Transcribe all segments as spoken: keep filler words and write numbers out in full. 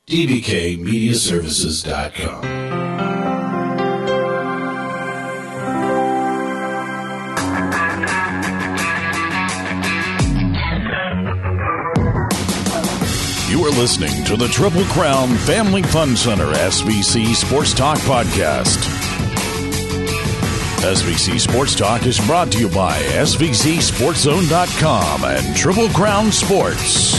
D B K Media Services dot com. You are listening to the Triple Crown Family Fun Center S V C Sports Talk Podcast. S V C Sports Talk is brought to you by S V C Sports Zone dot com and Triple Crown Sports.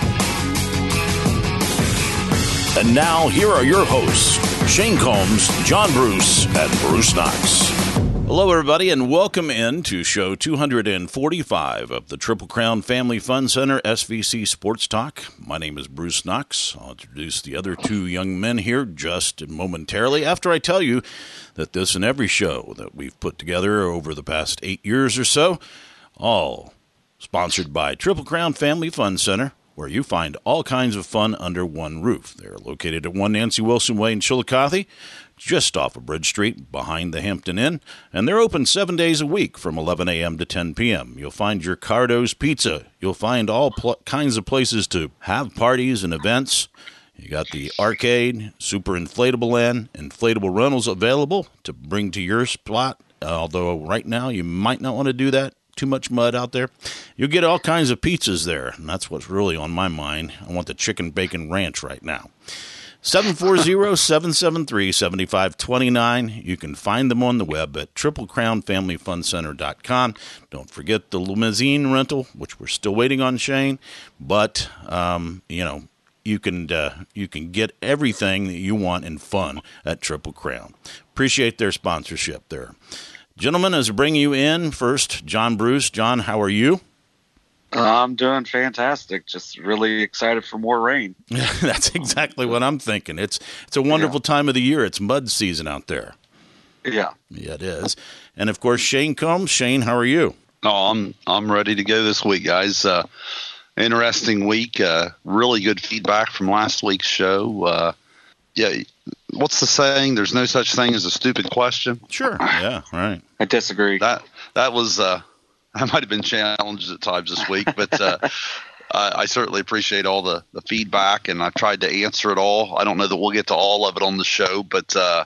And now, here are your hosts, Shane Combs, John Bruce, and Bruce Knox. Hello, everybody, and welcome in to show two forty-five of the Triple Crown Family Fun Center S V C Sports Talk. My name is Bruce Knox. I'll introduce the other two young men here just momentarily after I tell you that this and every show that we've put together over the past eight years or so, all sponsored by Triple Crown Family Fun Center, where you find all kinds of fun under one roof. They're located at one Nancy Wilson Way in Chillicothe, just off of Bridge Street, behind the Hampton Inn, and they're open seven days a week from eleven a.m. to ten p.m. You'll find your Cardo's Pizza. You'll find all pl- kinds of places to have parties and events. You got the arcade, super inflatable land, inflatable rentals available to bring to your spot, although right now you might not want to do that. Too much mud out there. You'll get all kinds of pizzas there, and that's what's really on my mind. I want the chicken bacon ranch right now. seven four zero, seven seven three, seven five two nine. You can find them on the web at Triple Crown Family Fun Center dot com. Don't forget the limousine rental, which we're still waiting on, Shane. But, um, you know, you can uh, you can get everything that you want in fun at Triple Crown. Appreciate their sponsorship there. Gentlemen, as I bring you in, first, John Bruce. John, how are you? I'm doing fantastic. Just really excited for more rain. That's exactly what I'm thinking. It's it's a wonderful yeah. time of the year. It's mud season out there. Yeah. Yeah, it is. And, of course, Shane Combs. Shane, how are you? Oh, I'm I'm ready to go this week, guys. Uh, interesting week. Uh, really good feedback from last week's show. Uh, yeah, what's the saying? There's no such thing as a stupid question. Sure. Yeah, right. I disagree. That that was uh, I might have been challenged at times this week, but uh, I, I certainly appreciate all the, the feedback, and I've tried to answer it all. I don't know that we'll get to all of it on the show, but uh,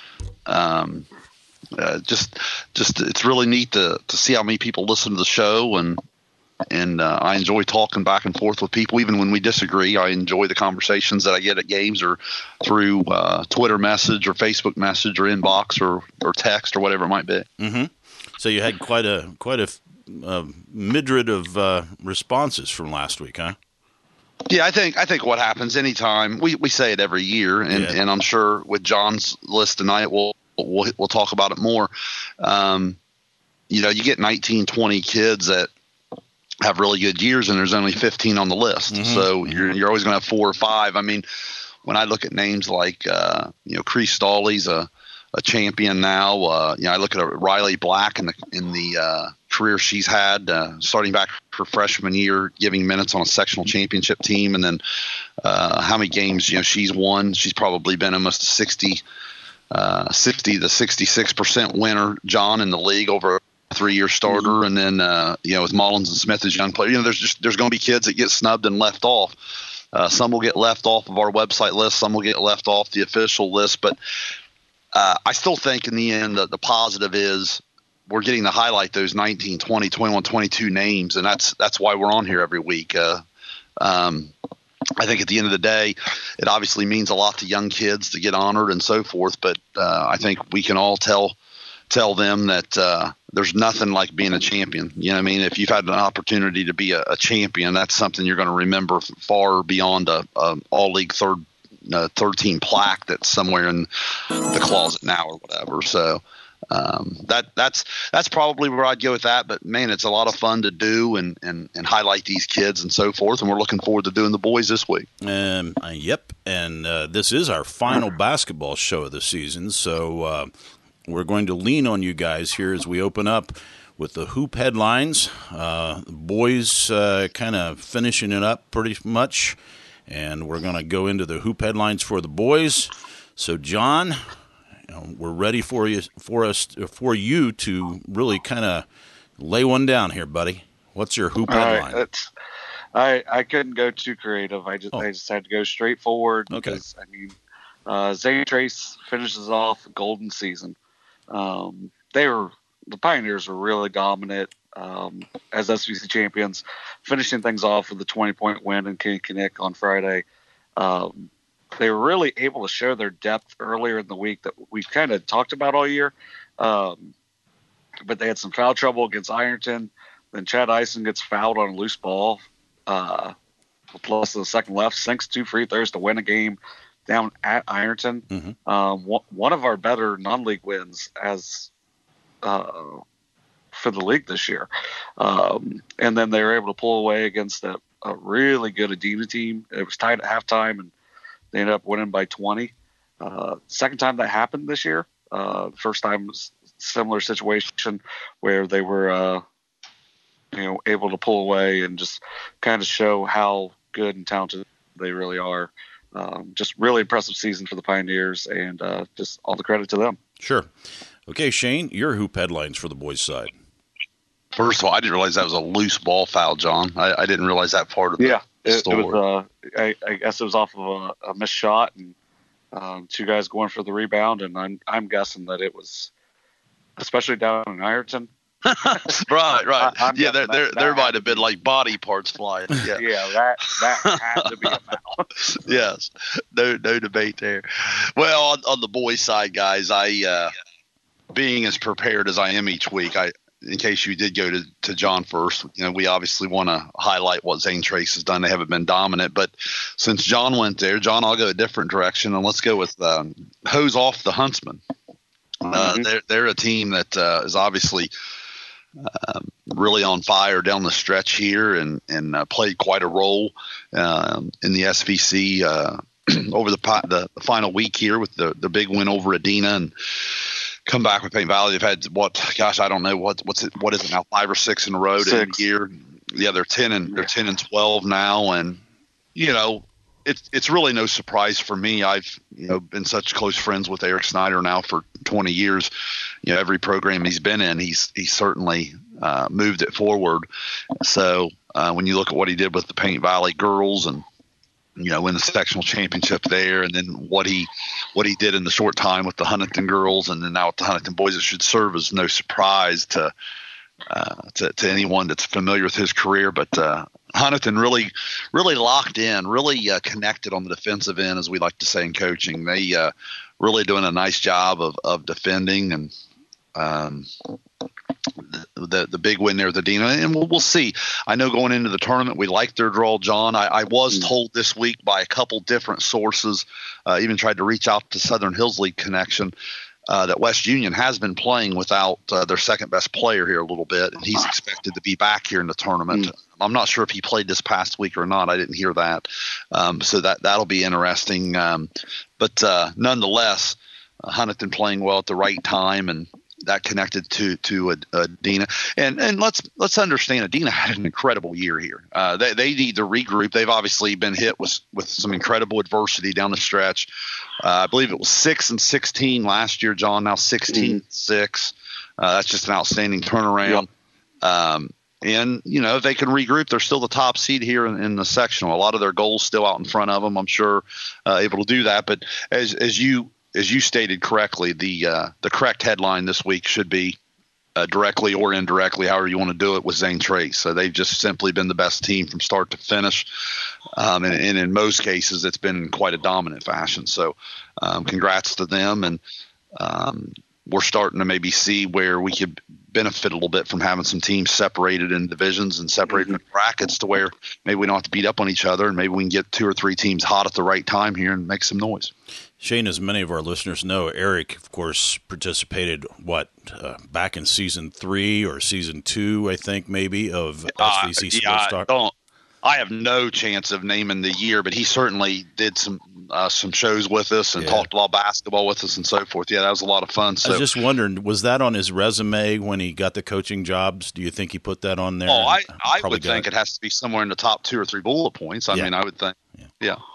um, uh, just just it's really neat to to see how many people listen to the show, and and uh, I enjoy talking back and forth with people, even when we disagree. I enjoy the conversations that I get at games or through uh, Twitter message or Facebook message or inbox or, or text or whatever it might be. Mm-hmm. So you had quite a quite a uh, myriad of uh, responses from last week, huh? Yeah, I think I think what happens anytime we, we say it every year, and, yeah. and I'm sure with John's list tonight we'll we'll, we'll talk about it more. Um, you know, you get nineteen, twenty kids that have really good years, and there's only fifteen on the list. Mm-hmm. So you're you're always going to have four or five. I mean, when I look at names like uh, you know, Cree Stawley's a a champion now. Uh, you know, I look at Riley Black in the in the uh, career she's had, uh, starting back her freshman year, giving minutes on a sectional championship team, and then uh, how many games you know she's won. She's probably been almost a sixty, uh, sixty to sixty-six percent winner, John, in the league over a three-year starter. Mm-hmm. And then uh, you know, with Mullins and Smith as young players, you know, there's just there's going to be kids that get snubbed and left off. Uh, some will get left off of our website list. Some will get left off the official list, but Uh, I still think in the end that the positive is we're getting to highlight those nineteen, twenty, twenty-one, twenty-two names, and that's that's why we're on here every week. Uh, um, I think at the end of the day, it obviously means a lot to young kids to get honored and so forth, but uh, I think we can all tell tell them that uh, there's nothing like being a champion. You know what I mean? If you've had an opportunity to be a, a champion, that's something you're going to remember far beyond a, a all-league third Uh, third team plaque that's somewhere in the closet now or whatever. So um, that that's that's probably where I'd go with that. But man, it's a lot of fun to do and, and, and highlight these kids and so forth. And we're looking forward to doing the boys this week. Um, uh, yep. And uh, this is our final basketball show of the season. So uh, we're going to lean on you guys here as we open up with the hoop headlines. Uh, boys uh, kind of finishing it up pretty much. And we're going to go into the hoop headlines for the boys. So, John, you know, we're ready for you for us for you to really kind of lay one down here, buddy. What's your hoop All headline? Right, let's I, I couldn't go too creative. I just oh. I just had to go straight forward because okay. I mean, uh, Zane Trace finishes off a golden season. Um, they were the Pioneers were really dominant um, as S V C champions, finishing things off with a twenty point win in Kinnikinnick on Friday. Um, they were really able to show their depth earlier in the week that we've kind of talked about all year. Um, but they had some foul trouble against Ironton. Then Chad Eisen gets fouled on a loose ball. Uh, plus the second left, sinks two free throws to win a game down at Ironton. Mm-hmm. Um, one, one of our better non-league wins as uh, for the league this year. Um, and then they were able to pull away against a, a really good Adena team. It was tied at halftime, and they ended up winning by twenty. Uh, second time that happened this year. Uh, first time was similar situation where they were, uh, you know, able to pull away and just kind of show how good and talented they really are. Um, just really impressive season for the Pioneers, and uh, just all the credit to them. Sure. Okay, Shane, your hoop headlines for the boys' side. First of all, I didn't realize that was a loose ball foul, John. I, I didn't realize that part of the yeah, it, story. It was, uh, I, I guess it was off of a, a missed shot, and um, two guys going for the rebound, and I'm I'm guessing that it was, especially down in Ironton. right, right. I, yeah, there there, there might have been like body parts flying. Yeah, yeah, that that had to be a foul. Yes, no no debate there. Well, on, on the boys' side, guys, I uh, being as prepared as I am each week, I in case you did go to, to John first, you know, we obviously want to highlight what Zane Trace has done. They haven't been dominant, but since John went there, John, I'll go a different direction, and let's go with um, hose off the Huntsman. Uh, mm-hmm. They're they're a team that uh, is obviously um, really on fire down the stretch here, and and uh, played quite a role um, in the S V C uh, over the, the the final week here with the the big win over Adena, and come back with Paint Valley. They've had what? Gosh, I don't know what what's it. What is it now? Five or six in a row in a year. Yeah, they're ten and yeah. they're ten and twelve now, and you know, it's it's really no surprise for me. I've you know been such close friends with Eric Snyder now for twenty years. You know, every program he's been in, he's he's certainly uh, moved it forward. So uh, when you look at what he did with the Paint Valley girls and you know, win the sectional championship there, and then what he what he did in the short time with the Huntington girls, and then now with the Huntington boys, it should serve as no surprise to uh, to, to anyone that's familiar with his career. But uh, Huntington really, really locked in, really uh, connected on the defensive end, as we like to say in coaching. They uh, really doing a nice job of of defending, and um, the, the the big win there with Adena, and we'll, we'll see. I know going into the tournament, we liked their draw, John. I, I was mm-hmm. told this week by a couple different sources, uh, even tried to reach out to Southern Hills League connection, uh, that West Union has been playing without uh, their second best player here a little bit, and he's expected to be back here in the tournament. Mm-hmm. I'm not sure if he played this past week or not. I didn't hear that, um, so that that'll be interesting. Um, but uh, nonetheless, uh, Huntington playing well at the right time, and that connected to to Adena, and and let's let's understand, Adena had an incredible year here. Uh, they they need to regroup. They've obviously been hit with with some incredible adversity down the stretch. Uh, I believe it was six and sixteen last year, John. Now sixteen and six. Uh, that's just an outstanding turnaround. Yep. Um, and you know, if they can regroup, they're still the top seed here in, in the sectional. A lot of their goals still out in front of them. I'm sure uh, able to do that. But as as you As you stated correctly, the uh, the correct headline this week should be uh, directly or indirectly, however you want to do it, with Zane Trace. So they've just simply been the best team from start to finish, um, and, and in most cases, it's been quite a dominant fashion. So um, congrats to them, and um, we're starting to maybe see where we could benefit a little bit from having some teams separated in divisions and separated mm-hmm. in brackets, to where maybe we don't have to beat up on each other, and maybe we can get two or three teams hot at the right time here and make some noise. Shane, as many of our listeners know, Eric, of course, participated, what, uh, back in season three or season two, I think, maybe, of uh, S V C yeah, Sports Talk? I, don't, I have no chance of naming the year, but he certainly did some uh, some shows with us and yeah. talked about basketball with us and so forth. Yeah, that was a lot of fun. So, I was just wondering, was that on his resume when he got the coaching jobs? Do you think he put that on there? Oh, I, I would think it. it has to be somewhere in the top two or three bullet points. I yeah. mean, I would think. Yeah. yeah.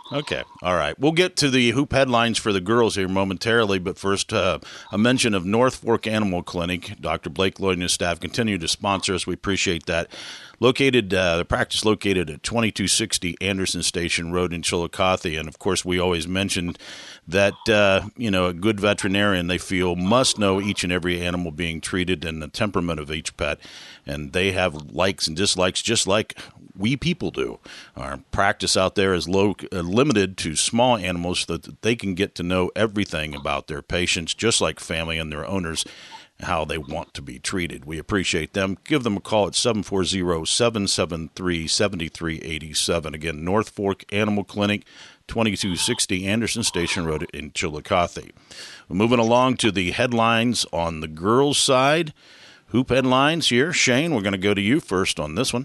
Okay. All right. We'll get to the hoop headlines for the girls here momentarily, but first, uh, a mention of North Fork Animal Clinic. Doctor Blake Lloyd and his staff continue to sponsor us. We appreciate that. Located, uh, the practice located at twenty-two sixty Anderson Station Road in Chillicothe. And, of course, we always mentioned that, uh, you know, a good veterinarian, they feel, must know each and every animal being treated and the temperament of each pet. And they have likes and dislikes just like we people do. Our practice out there is low, uh, limited to small animals so that they can get to know everything about their patients, just like family and their owners, how they want to be treated. We appreciate them. Give them a call at seven four zero, seven seven three, seven three eight seven. Again, North Fork Animal Clinic, twenty-two sixty Anderson Station Road in Chillicothe. We're moving along to the headlines on the girls' side. Hoop headlines here. Shane, we're going to go to you first on this one.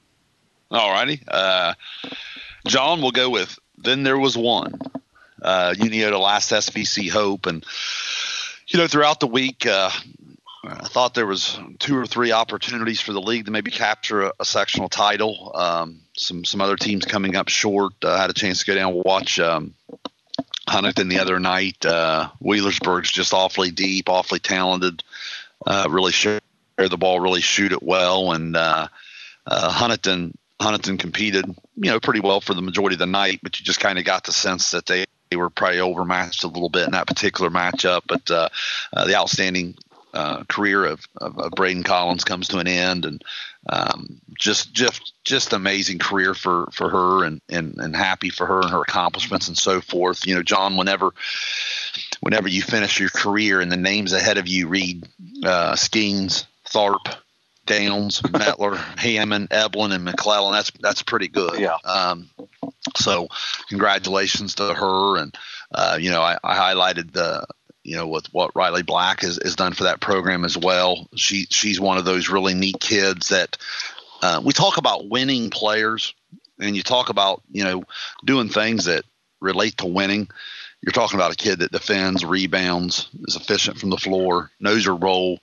All righty. Uh, John, we'll go with Then There Was One. Uh, Uniota last S V C Hope. And, you know, throughout the week, uh, I thought there was two or three opportunities for the league to maybe capture a, a sectional title. Um, some some other teams coming up short. I uh, had a chance to go down and watch um, Huntington the other night. Uh, Wheelersburg's just awfully deep, awfully talented, uh, really share the ball, really shoot it well. And uh, uh, Huntington Huntington competed, you know, pretty well for the majority of the night, but you just kind of got the sense that they, they were probably overmatched a little bit in that particular matchup. But uh, uh, the outstanding uh, career of, of, of Braden Collins comes to an end, and um, just just just amazing career for, for her, and, and, and happy for her and her accomplishments and so forth. You know, John, whenever whenever you finish your career and the names ahead of you read uh, Skeens, Tharp, Downs, Mettler, Hammond, Eblin, and McClellan. That's that's pretty good. Yeah. Um, so congratulations to her. And, uh, you know, I, I highlighted the, you know, with what Riley Black has, has done for that program as well. She She's one of those really neat kids that uh, we talk about winning players, and you talk about, you know, doing things that relate to winning. You're talking about a kid that defends, rebounds, is efficient from the floor, knows her role.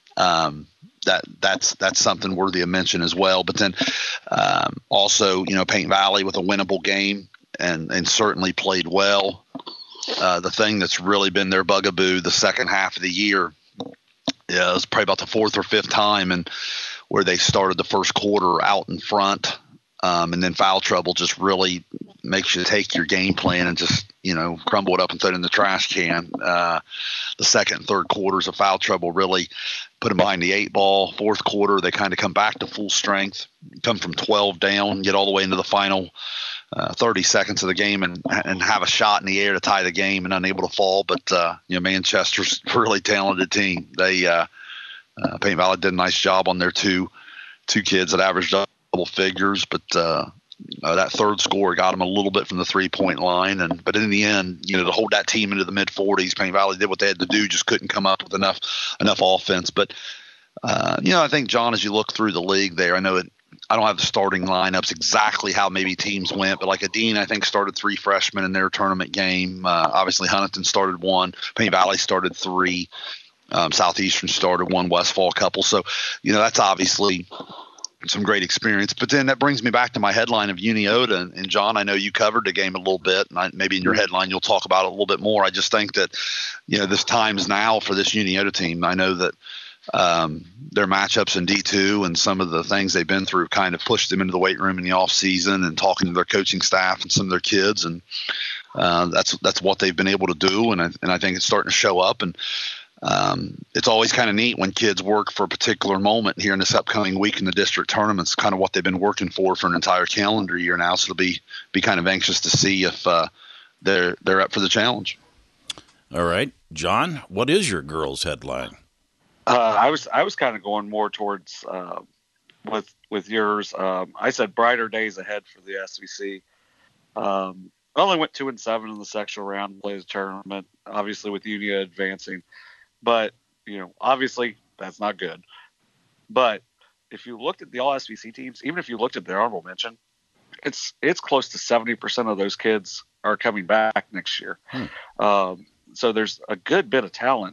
Um, that that's that's something worthy of mention as well. But then um, also, you know, Paint Valley with a winnable game, and and certainly played well. Uh, the thing that's really been their bugaboo the second half of the year, yeah, it was probably about the fourth or fifth time, and where they started the first quarter out in front, um, and then foul trouble just really makes you take your game plan and just, you know, crumble it up and throw it in the trash can. Uh, the second and third quarters of foul trouble really put them behind the eight ball. Fourth quarter, they kind of come back to full strength, come from twelve down, get all the way into the final uh, thirty seconds of the game, and and have a shot in the air to tie the game, and unable to fall. But uh, you know, Manchester's a really talented team. They uh, uh, Paint Valley did a nice job on their two two kids that averaged double figures, but uh, Uh, that third score got them a little bit from the three-point line, and but in the end, you know, to hold that team into the mid forties, Paint Valley did what they had to do, just couldn't come up with enough enough offense. But uh, you know, I think, John, as you look through the league there, I know it. I don't have the starting lineups exactly how maybe teams went, but like Adine, I think, started three freshmen in their tournament game. Uh, obviously, Huntington started one, Paint Valley started three, um, Southeastern started one, Westfall a couple. So, you know, that's obviously some great experience. But then that brings me back to my headline of Uniota. And, and John, I know you covered the game a little bit, and I, maybe in your headline you'll talk about it a little bit more. I just think that, you know, this time's now for this Uniota team. I know that um, their matchups in D two and some of the things they've been through kind of pushed them into the weight room in the off season, and talking to their coaching staff and some of their kids. And uh, that's that's what they've been able to do. And I, and I think it's starting to show up. And Um, it's always kind of neat when kids work for a particular moment here in this upcoming week in the district tournaments, kind of what they've been working for for an entire calendar year now. So it'll be, be kind of anxious to see if uh, they're, they're up for the challenge. All right, John, what is your girls' headline? Uh, I was, I was kind of going more towards, uh, with, with yours. Um, I said brighter days ahead for the S V C. Um, I only went two and seven in the sectional round, played the tournament, obviously with Unia advancing. But, you know, obviously that's not good. But if you looked at the all S V C teams, even if you looked at the honorable mention, it's it's close to seventy percent of those kids are coming back next year. Hmm. Um, so there's a good bit of talent,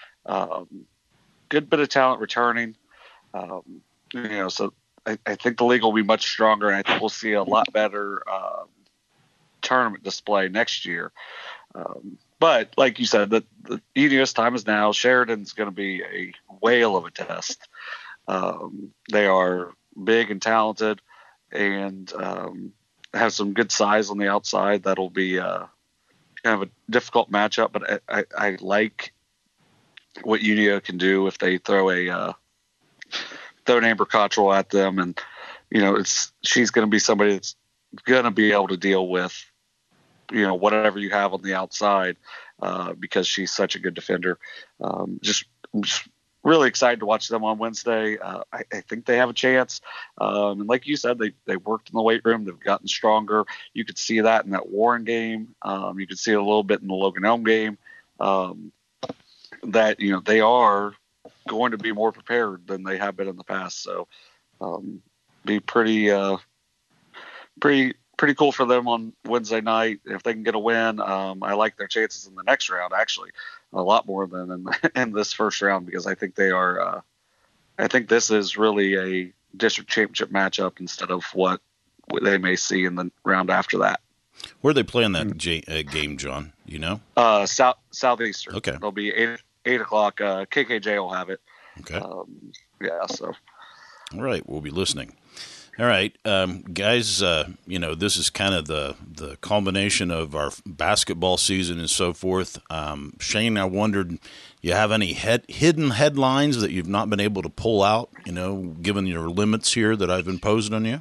um, good bit of talent returning. Um, you know, so I, I think the league will be much stronger, and I think we'll see a lot better um, tournament display next year. Um, but like you said, the, the U N I S time is now. Sheridan's going to be a whale of a test. Um, they are big and talented, and um, have some good size on the outside. That'll be uh, kind of a difficult matchup, but I, I, I like what U N I O can do if they throw a uh, throw an Amber Cottrell at them, and you know it's she's going to be somebody that's going to be able to deal with you know whatever you have on the outside uh, because she's such a good defender. Um, just, just really excited to watch them on Wednesday. Uh, I, I think they have a chance. Um, and like you said, they, they worked in the weight room. They've gotten stronger. You could see that in that Warren game. Um, you could see it a little bit in the Logan Elm game. Um, that, you know, they are going to be more prepared than they have been in the past. So um, be pretty, uh, pretty, pretty cool for them on Wednesday night. If they can get a win, um, I like their chances in the next round, actually. A lot more than in, in this first round because I think they are. Uh, I think this is really a district championship matchup instead of what they may see in the round after that. Where are they playing that J- uh, game, John? You know, uh, South Southeastern. Okay, it'll be eight eight o'clock. Uh, K K J will have it. Okay. Um, yeah. So. All right, we'll be listening. All right, um, guys, uh, you know, this is kind of the, the culmination of our basketball season and so forth. Um, Shane, I wondered, you have any head, hidden headlines that you've not been able to pull out, you know, given your limits here that I've imposed on you?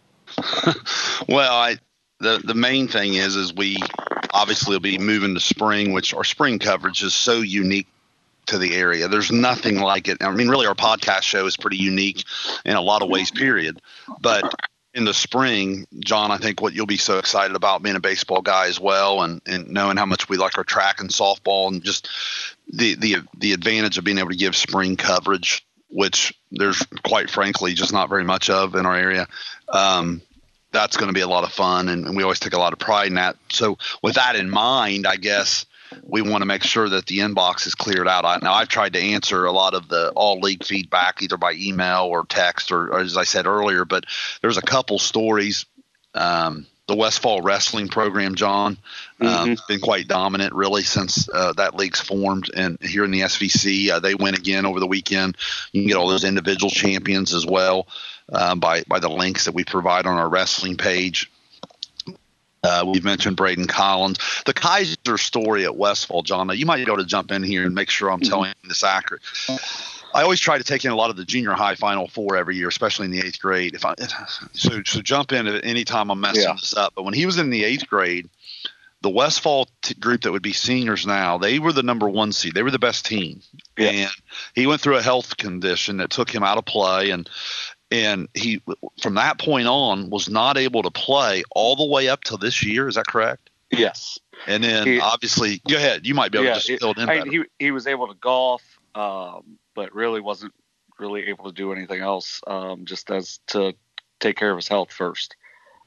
Well, I the the main thing is, is we obviously will be moving to spring, which our spring coverage is so unique to the area. There's nothing like it. I mean, really, our podcast show is pretty unique in a lot of ways, period. But in the spring, John, I think what you'll be so excited about being a baseball guy as well, and, and knowing how much we like our track and softball, and just the, the, the advantage of being able to give spring coverage, which there's quite frankly just not very much of in our area. Um, that's going to be a lot of fun. And, and we always take a lot of pride in that. So with that in mind, I guess, we want to make sure that the inbox is cleared out. I, now, I've tried to answer a lot of the all-league feedback either by email or text or, or as I said earlier, but there's a couple stories. Um, the Westfall Wrestling program, John, um, mm-hmm. has been quite dominant really since uh, that league's formed. And here in the S V C, uh, they win again over the weekend. You can get all those individual champions as well uh, by, by the links that we provide on our wrestling page. Uh, we've mentioned Braden Collins. The Kaiser story at Westfall, John, now you might be able to jump in here and make sure I'm telling this accurate. I always try to take in a lot of the junior high Final Four every year, especially in the eighth grade. If I So, so jump in at any time I'm messing yeah. this up. But when he was in the eighth grade, the Westfall t- group that would be seniors now, they were the number one seed. They were the best team. Yeah. And he went through a health condition that took him out of play, and And he, from that point on, was not able to play all the way up to this year. Is that correct? Yes. And then, he, obviously, go ahead. You might be able yeah, to just fill it in I, better. He, he was able to golf, um, but really wasn't really able to do anything else, um, just as to take care of his health first.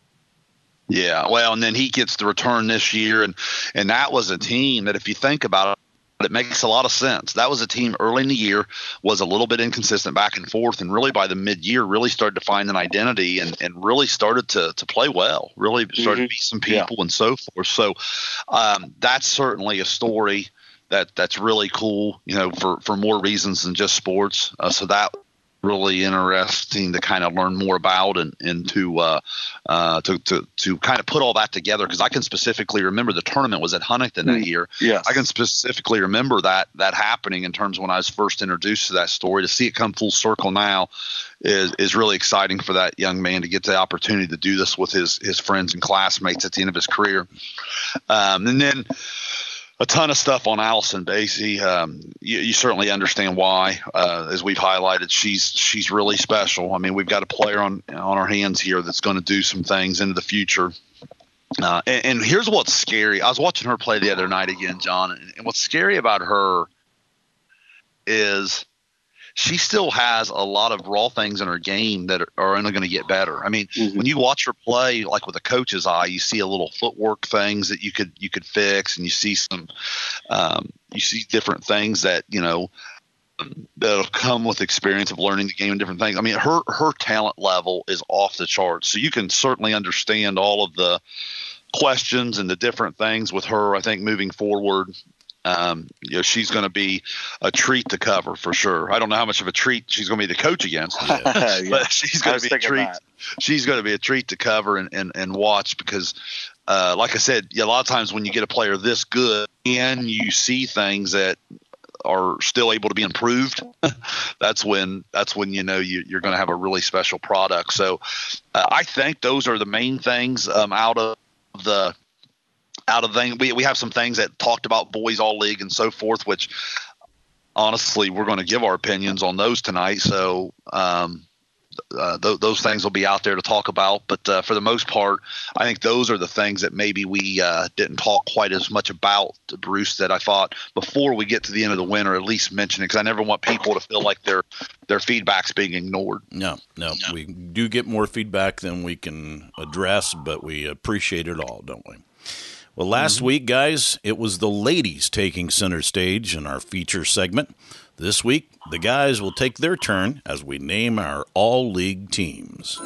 Yeah. Well, and then he gets the return this year, and, and that was a team that, if you think about it, but it makes a lot of sense. That was a team early in the year, was a little bit inconsistent back and forth, and really by the mid-year really started to find an identity and, and really started to to play well, really started mm-hmm. to beat some people yeah. and so forth. So um, that's certainly a story that that's really cool, you know, for, for more reasons than just sports. Uh, so that really interesting to kind of learn more about and, and to, uh, uh, to, to, to kind of put all that together. Cause I can specifically remember the tournament was at Huntington that year. Yes. I can specifically remember that, that happening in terms of when I was first introduced to that story. To see it come full circle now is, is really exciting for that young man to get the opportunity to do this with his, his friends and classmates at the end of his career. Um, and then, a ton of stuff on Allison Basie. Um, you, you certainly understand why, uh, as we've highlighted, she's she's really special. I mean, we've got a player on on our hands here that's going to do some things into the future. Uh, and, and here's what's scary. I was watching her play the other night again, John, and, and what's scary about her is she still has a lot of raw things in her game that are, are only going to get better. I mean, mm-hmm. when you watch her play, like with a coach's eye, you see a little footwork things that you could you could fix, and you see some, um, you see different things that you know that'll come with experience of learning the game and different things. I mean, her her talent level is off the charts, so you can certainly understand all of the questions and the different things with her, I think moving forward, um, you know, she's going to be a treat to cover for sure. I don't know how much of a treat she's going to be to coach against, yeah. but she's going to be a treat. That. She's going to be a treat to cover and, and, and watch because, uh, like I said, a lot of times when you get a player this good and you see things that are still able to be improved, that's when that's when you know you, you're going to have a really special product. So uh, I think those are the main things um, out of the out of the thing. We we have some things that talked about boys all league and so forth, which honestly we're going to give our opinions on those tonight. So um, uh, th- those things will be out there to talk about. But uh, for the most part, I think those are the things that maybe we uh, didn't talk quite as much about, Bruce, that I thought before we get to the end of the winter, at least mention it, because I never want people to feel like their their feedback's being ignored. No, no, no, we do get more feedback than we can address, but we appreciate it all, don't we? Well, last mm-hmm. week, guys, it was the ladies taking center stage in our feature segment. This week, the guys will take their turn as we name our all-league teams.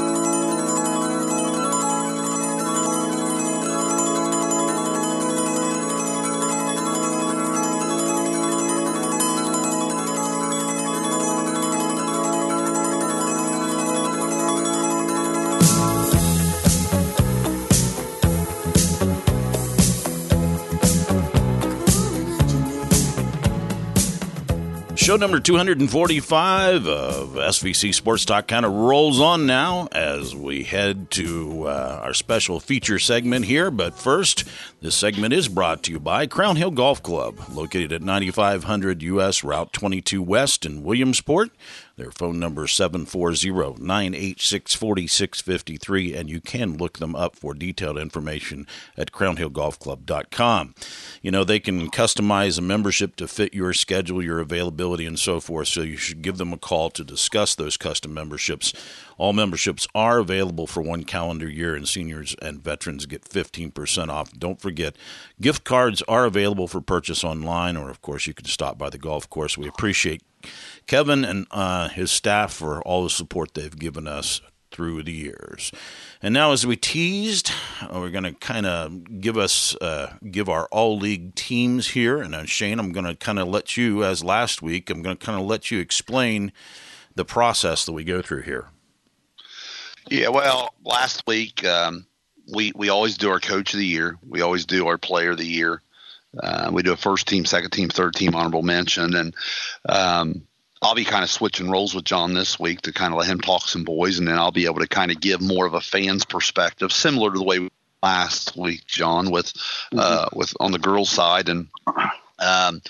Show number two forty-five of S V C Sports Talk kind of rolls on now as we head to uh, our special feature segment here. But first, this segment is brought to you by Crown Hill Golf Club, located at ninety-five hundred U S Route twenty-two West in Williamsport. Their phone number is seven four zero, nine eight six, four six five three, and you can look them up for detailed information at crown hill golf club dot com. You know, they can customize a membership to fit your schedule, your availability, and so forth, so you should give them a call to discuss those custom memberships. All memberships are available for one calendar year, and seniors and veterans get fifteen percent off. Don't forget, gift cards are available for purchase online, or, of course, you can stop by the golf course. We appreciate Kevin and uh, his staff for all the support they've given us through the years. And now, as we teased, we're going to kind of give us uh, give our all-league teams here. And uh, Shane, I'm going to kind of let you, as last week, I'm going to kind of let you explain the process that we go through here. Yeah, well, last week um, we we always do our coach of the year. We always do our player of the year. Uh, we do a first team, second team, third team honorable mention. And um, I'll be kind of switching roles with John this week to kind of let him talk some boys, and then I'll be able to kind of give more of a fan's perspective, similar to the way we last week, John, with uh, with on the girls' side. And um,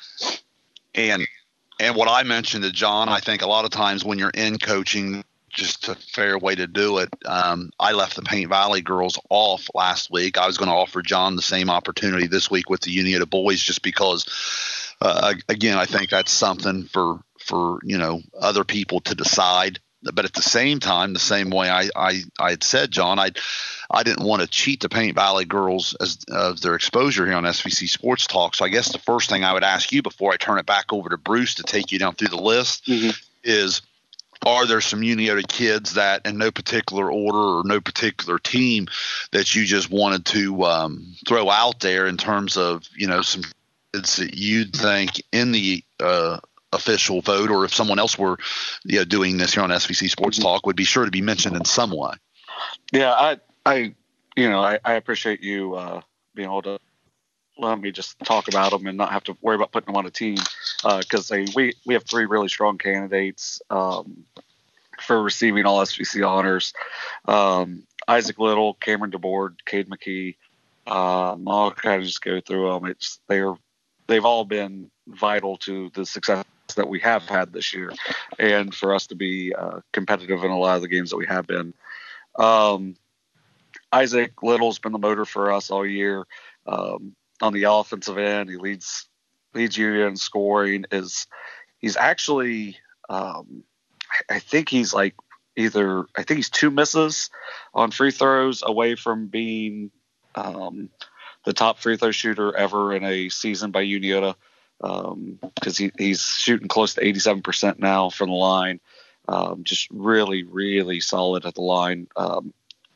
and and what I mentioned to John, I think a lot of times when you're in coaching, just a fair way to do it. Um, I left the Paint Valley girls off last week. I was going to offer John the same opportunity this week with the Uniota boys, just because, uh, again, I think that's something for, for, you know, other people to decide. But at the same time, the same way I, I, I had said, John, I, I didn't want to cheat the Paint Valley girls as of their exposure here on S V C Sports Talk. So I guess the first thing I would ask you before I turn it back over to Bruce to take you down through the list mm-hmm. is, are there some Uniota kids that, in no particular order or no particular team, that you just wanted to um, throw out there in terms of, you know, some kids that you'd think in the uh, official vote, or if someone else were, you know, doing this here on S V C Sports Talk, would be sure to be mentioned in some way? Yeah, I, I, you know, I, I appreciate you uh, being able to let me just talk about them and not have to worry about putting them on a team, because uh, we we have three really strong candidates um, for receiving all S V C honors. Um, Isaac Little, Cameron DeBoard, Cade McKee. Um, I'll kind of just go through them. It's they're they've all been vital to the success that we have had this year, and for us to be uh, competitive in a lot of the games that we have been. Um, Isaac Little's been the motor for us all year. Um, on the offensive end, he leads leads you in scoring. Is he's actually um, I think he's like either I think he's two misses on free throws away from being um, the top free throw shooter ever in a season by Uniota, because um, he, he's shooting close to eighty-seven percent now from the line. Um, just really, really solid at the line. Um,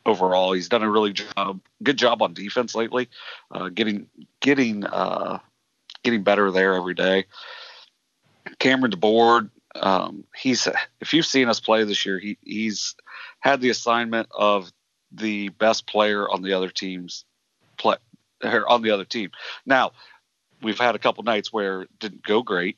overall. He's done a really job, good job on defense lately, uh, getting getting uh, getting better there every day. Cameron DeBoard, um, he's if you've seen us play this year, he he's had the assignment of the best player on the other team's play or on the other team. Now, we've had a couple nights where it didn't go great.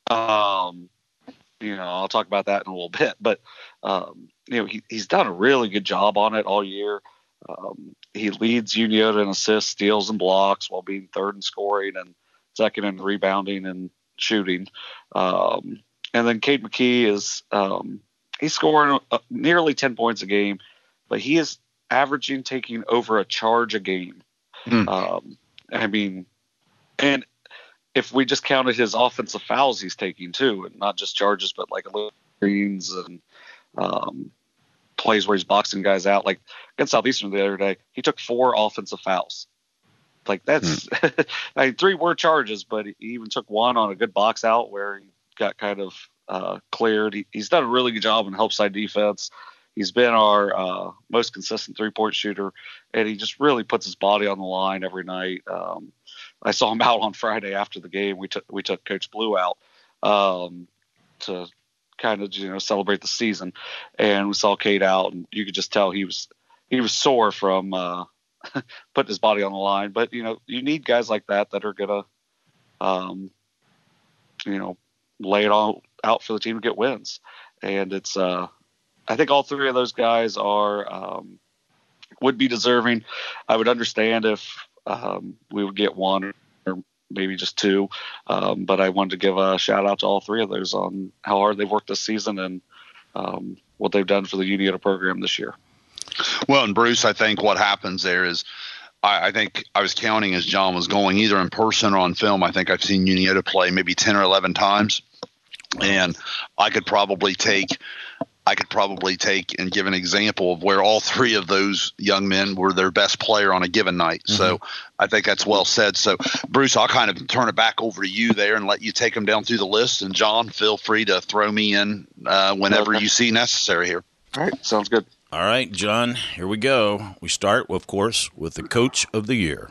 Um, you know, I'll talk about that in a little bit, but um, you know, he, he's done a really good job on it all year. Um, he leads Uniota in assists, steals, and blocks while being third in scoring and second in rebounding and shooting. Um, and then Cade McKee is um, he's scoring uh, nearly ten points a game, but he is averaging taking over a charge a game. Mm. Um, I mean, and if we just counted his offensive fouls he's taking too, and not just charges, but like screens and um, plays where he's boxing guys out. Like against Southeastern the other day, he took four offensive fouls. Like that's mm. I mean, three were charges, but he even took one on a good box out where he got kind of uh, cleared. He, he's done a really good job in help side defense. He's been our uh, most consistent three-point shooter, and he just really puts his body on the line every night. Um, I saw him out on Friday after the game. We took we took Coach Blue out um, to kind of you know celebrate the season, and we saw Cade out, and you could just tell he was he was sore from uh, putting his body on the line. But you know you need guys like that that are gonna um, you know lay it all out for the team to get wins, and it's. Uh, I think all three of those guys are um, would be deserving. I would understand if um, we would get one or maybe just two, um, but I wanted to give a shout out to all three of those on how hard they've worked this season and um, what they've done for the Uniota program this year. Well, and Bruce, I think what happens there is I, I think I was counting as John was going, either in person or on film. I think I've seen Uniota play maybe ten or eleven times, and I could probably take – I could probably take and give an example of where all three of those young men were their best player on a given night. Mm-hmm. So I think that's well said. So, Bruce, I'll kind of turn it back over to you there and let you take them down through the list. And, John, feel free to throw me in uh, whenever okay. you see necessary here. All right. Sounds good. All right, John, here we go. We start, of course, with the Coach of the Year.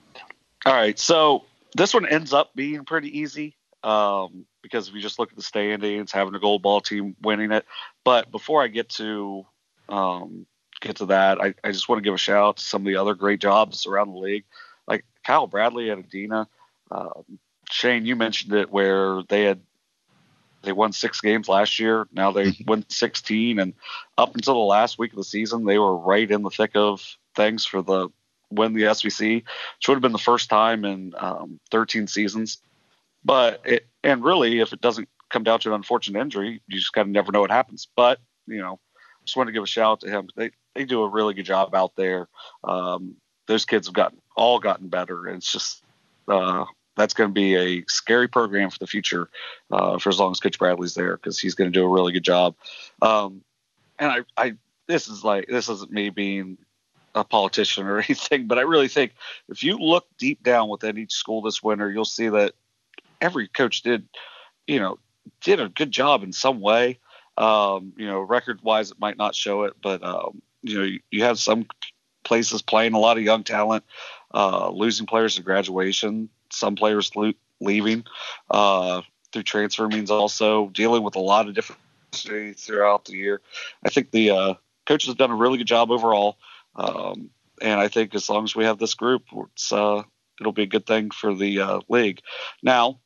All right. So this one ends up being pretty easy. Um, because if you just look at the standings, having a gold ball team winning it. But before I get to um, get to that, I, I just want to give a shout out to some of the other great jobs around the league, like Kyle Bradley at Adena. Um, Shane, you mentioned it where they had they won six games last year. Now they mm-hmm. won sixteen, and up until the last week of the season, they were right in the thick of things for the win the S V C, which would have been the first time in um, thirteen seasons. But it, and really, if it doesn't come down to an unfortunate injury, you just kind of never know what happens. But, you know, just want to give a shout out to him. They they do a really good job out there. Um, those kids have gotten all gotten better. And it's just uh, that's going to be a scary program for the future uh, for as long as Coach Bradley's there, because he's going to do a really good job. Um, and I, I this is like this isn't me being a politician or anything, but I really think if you look deep down within each school this winter, you'll see that every coach did, you know, did a good job in some way. Um, you know, record wise, it might not show it, but, um, you know, you, you have some places playing a lot of young talent, uh, losing players to graduation, some players lo- leaving uh, through transfer means, also dealing with a lot of different throughout the year. I think the uh, coaches have done a really good job overall. Um, and I think as long as we have this group, it's, uh, it'll be a good thing for the uh, league. Now,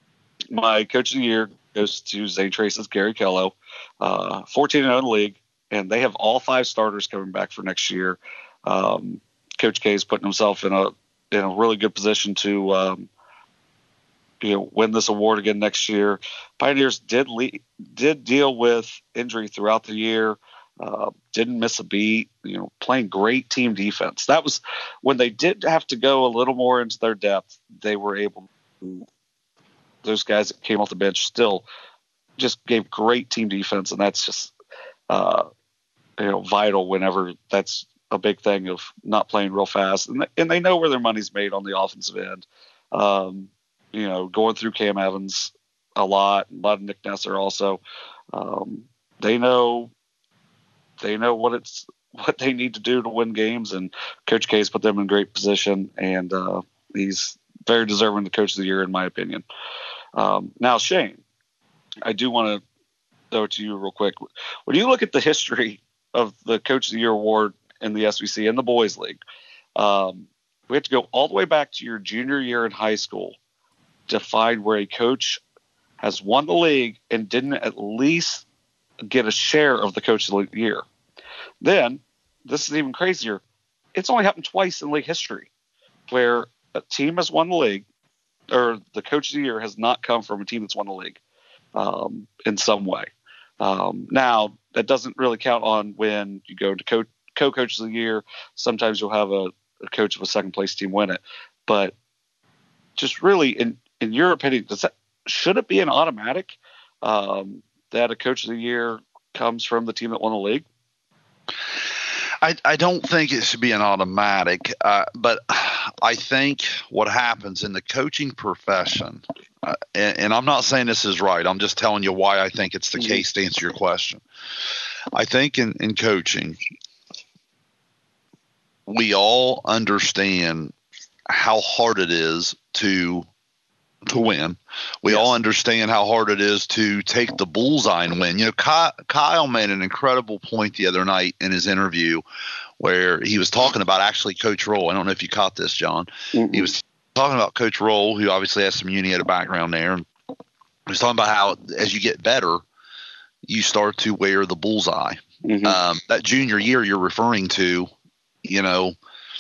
my coach of the year goes to Zane Trace's Gary Kello, uh, fourteen and oh in the league, and they have all five starters coming back for next year. Um, Coach K is putting himself in a in a really good position to um, you know win this award again next year. Pioneers did le- did deal with injury throughout the year. Uh, didn't miss a beat, you know, playing great team defense. That was when they did have to go a little more into their depth. They were able to, those guys that came off the bench still just gave great team defense. And that's just, uh, you know, vital whenever that's a big thing of not playing real fast. And, and they know where their money's made on the offensive end. Um, you know, going through Cam Evans a lot, a lot of Nick Nesser also. Um, they know, They know what it's what they need to do to win games, and Coach K has put them in great position, and uh, he's very deserving to Coach of the Year, in my opinion. Um, now, Shane, I do want to throw it to you real quick. When you look at the history of the Coach of the Year award in the S V C and the Boys League, um, we have to go all the way back to your junior year in high school to find where a coach has won the league and didn't at least get a share of the Coach of the Year. Then, this is even crazier, it's only happened twice in league history where a team has won the league, or the Coach of the Year has not come from a team that's won the league um, in some way. Um, now, that doesn't really count on when you go to co- co-coach of the year. Sometimes you'll have a, a coach of a second-place team win it. But just really, in, in your opinion, does that, should it be an automatic um, that a Coach of the Year comes from the team that won the league? I, I don't think it should be an automatic, uh, but I think what happens in the coaching profession, uh, and, and I'm not saying this is right, I'm just telling you why I think it's the case to answer your question. I think in, in coaching, we all understand how hard it is to to win. We yes. all understand how hard it is to take the bullseye and win. You know, Kyle, Kyle made an incredible point the other night in his interview where he was talking about actually Coach Roll. I don't know if you caught this, John. Mm-hmm. He was talking about Coach Roll, who obviously has some Uniata background there. And he was talking about how as you get better, you start to wear the bullseye. Mm-hmm. Um, that junior year you're referring to, you know,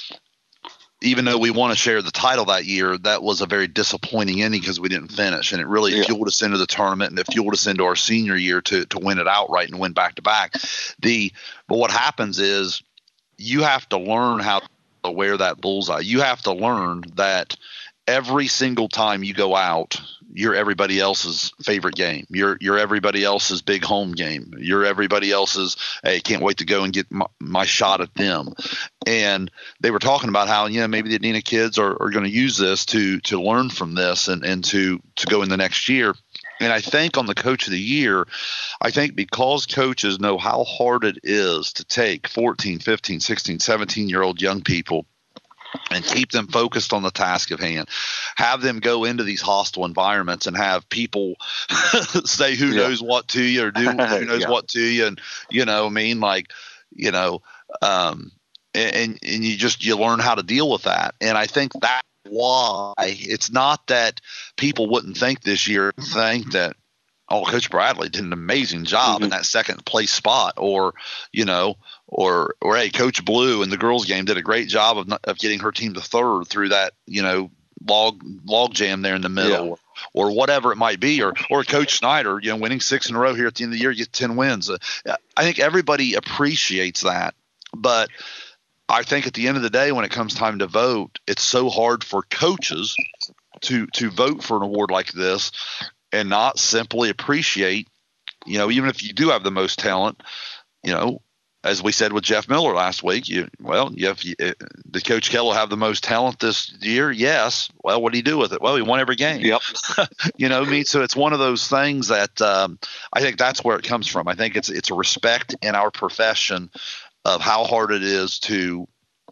even though we want to share the title that year, that was a very disappointing ending because we didn't finish, and it really yeah. fueled us into the tournament, and it fueled us into our senior year to to win it outright and win back to back. The but what happens is you have to learn how to wear that bullseye. You have to learn that every single time you go out, you're everybody else's favorite game. You're you're everybody else's big home game. You're everybody else's, hey, can't wait to go and get my, my shot at them. And they were talking about how, you know, maybe the Adena kids are, are going to use this to to learn from this and, and to, to go in the next year. And I think on the Coach of the Year, I think because coaches know how hard it is to take fourteen, fifteen, sixteen, seventeen-year-old young people and keep them focused on the task of hand, have them go into these hostile environments and have people say who yeah. knows what to you or do who knows yeah. what to you. And, you know, I mean, like, you know, um, and, and you just, you learn how to deal with that. And I think that's why it's not that people wouldn't think this year, think that, oh, Coach Bradley did an amazing job mm-hmm. in that second place spot, or, you know, or, or, hey, Coach Blue in the girls game did a great job of of getting her team to third through that, you know, log, log jam there in the middle, yeah. or, or whatever it might be, or, or Coach Snyder, you know, winning six in a row here at the end of the year, get ten wins. Uh, I think everybody appreciates that, but I think at the end of the day, when it comes time to vote, it's so hard for coaches to, to vote for an award like this and not simply appreciate, you know, even if you do have the most talent, you know, as we said with Jeff Miller last week, you well, you have, you, did Coach Keller have the most talent this year? Yes. Well, what did he do with it? Well, he won every game. Yep. You know what I mean? So it's one of those things that um, I think that's where it comes from. I think it's it's a respect in our profession of how hard it is to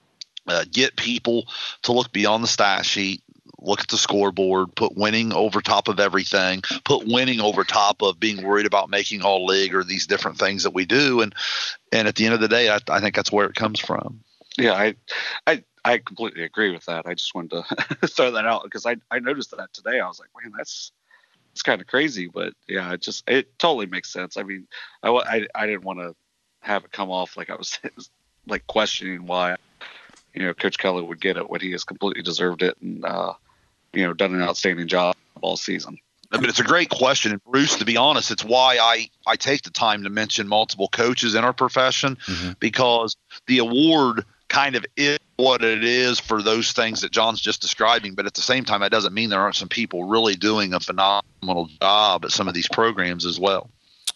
uh, get people to look beyond the stat sheet, look at the scoreboard, put winning over top of everything, put winning over top of being worried about making all league or these different things that we do. And, and at the end of the day, I, I think that's where it comes from. Yeah, I, I, I completely agree with that. I just wanted to throw that out because I, I noticed that today. I was like, man, that's, it's kind of crazy, but yeah, it just, it totally makes sense. I mean, I, I, I didn't want to have it come off like I was like questioning why, you know, Coach Keller would get it when he has completely deserved it. And, uh, you know, done an outstanding job all season. I mean, it's a great question. And Bruce, to be honest, it's why I, I take the time to mention multiple coaches in our profession, mm-hmm. because the award kind of is what it is for those things that John's just describing. But at the same time, that doesn't mean there aren't some people really doing a phenomenal job at some of these programs as well.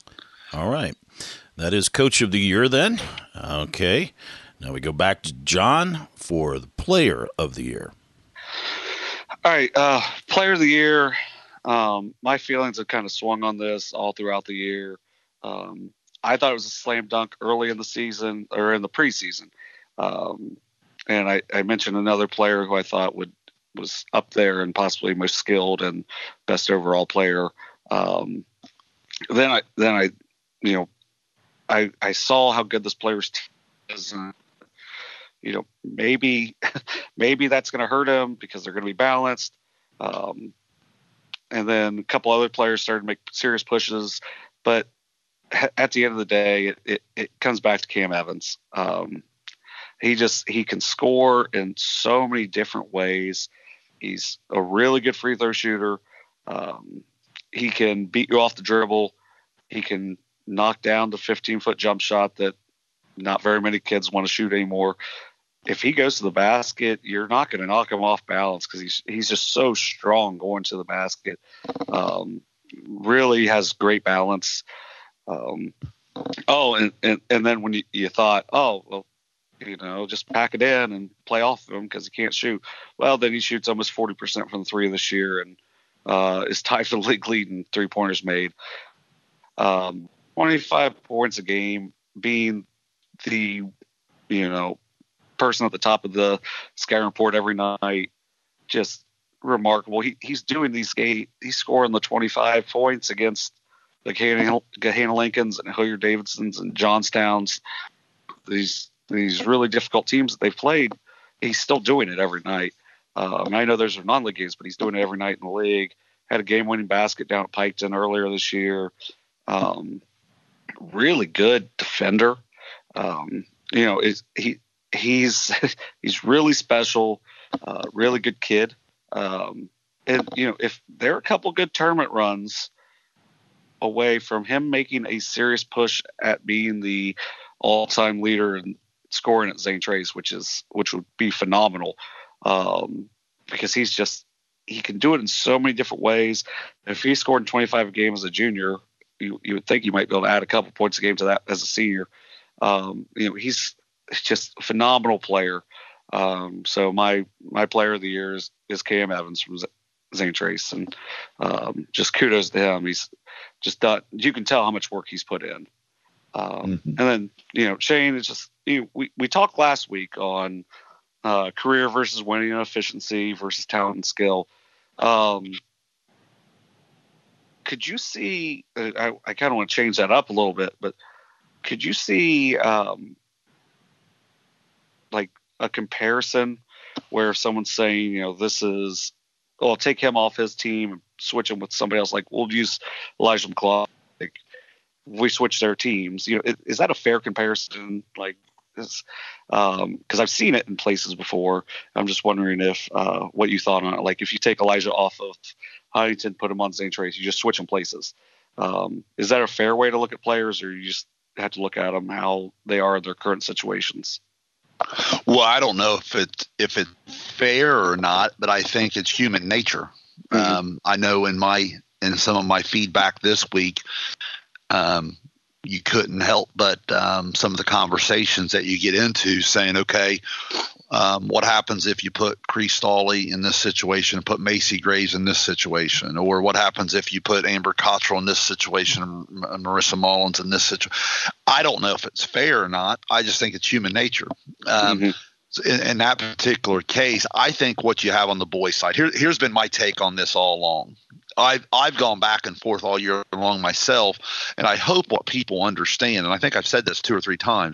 All right. That is Coach of the Year then. Okay. Now we go back to John for the Player of the Year. All right, uh, Player of the Year. Um, my feelings have kind of swung on this all throughout the year. Um, I thought it was a slam dunk early in the season or in the preseason. Um, and I, I mentioned another player who I thought would was up there and possibly most skilled and best overall player. Um, then I then I you know I I saw how good this player's team is. And, you know, maybe maybe that's going to hurt him because they're going to be balanced. Um, and then a couple other players started to make serious pushes, but at the end of the day, it, it, it comes back to Cam Evans. Um, he just he can score in so many different ways. He's a really good free throw shooter. Um, he can beat you off the dribble. He can knock down the fifteen-foot jump shot that not very many kids want to shoot anymore. If he goes to the basket, you're not going to knock him off balance because he's he's just so strong going to the basket. Um, really has great balance. Um, oh, and, and, and then when you, you thought, oh, well, you know, just pack it in and play off of him because he can't shoot. Well, then he shoots almost forty percent from the three this year and uh, is tied for the league lead in three-pointers made. Um, twenty-five points a game, being the, you know, person at the top of the scouting report every night, just remarkable. He, he's doing these games. He's scoring the twenty-five points against the Gahanna Lincolns and Hilliard Davidsons and Johnstowns, these these really difficult teams that they've played. He's still doing it every night. Uh, and I know those are non-league games, but he's doing it every night in the league. Had a game-winning basket down at Piketon earlier this year. Um, really good defender. Um, you know, is he he's he's really special. Uh, really good kid. Um, and you know, if there are a couple good tournament runs away from him making a serious push at being the all-time leader in scoring at Zane Trace, which is which would be phenomenal, um, because he's just he can do it in so many different ways. If he scored in twenty-five a game as a junior, you you would think you might be able to add a couple points a game to that as a senior. Um, you know, he's just a phenomenal player. Um, so my my player of the year is, is Cam Evans from Z- Zane Trace, and um, just kudos to him. He's just done. You can tell how much work he's put in. Um, mm-hmm. And then you know Shane is just you know, we we talked last week on uh, career versus winning and efficiency versus talent and skill. Um, could you see? Uh, I I kind of want to change that up a little bit, but could you see um, like a comparison where someone's saying, you know, this is, oh, I'll take him off his team and switch him with somebody else. Like we'll use Elijah McClaw. Like we switch their teams. You know, is, is that a fair comparison? Like this, um, because I've seen it in places before. I'm just wondering if uh, what you thought on it. Like if you take Elijah off of Huntington, put him on Zane Trace, you just switch them places. Um, is that a fair way to look at players, or you just have to look at them how they are in their current situations? Well, I don't know if it's if it's fair or not, but I think it's human nature. Mm-hmm. Um, I know in my in some of my feedback this week, um, you couldn't help but um, some of the conversations that you get into saying, okay, um, what happens if you put Crease Stawley in this situation and put Macy Graves in this situation? Or what happens if you put Amber Cottrell in this situation and Marissa Mullins in this situation? I don't know if it's fair or not. I just think it's human nature. Um, mm-hmm. in, in that particular case, I think what you have on the boys' side, here, here's been my take on this all along. I've, I've gone back and forth all year long myself, and I hope what people understand, and I think I've said this two or three times,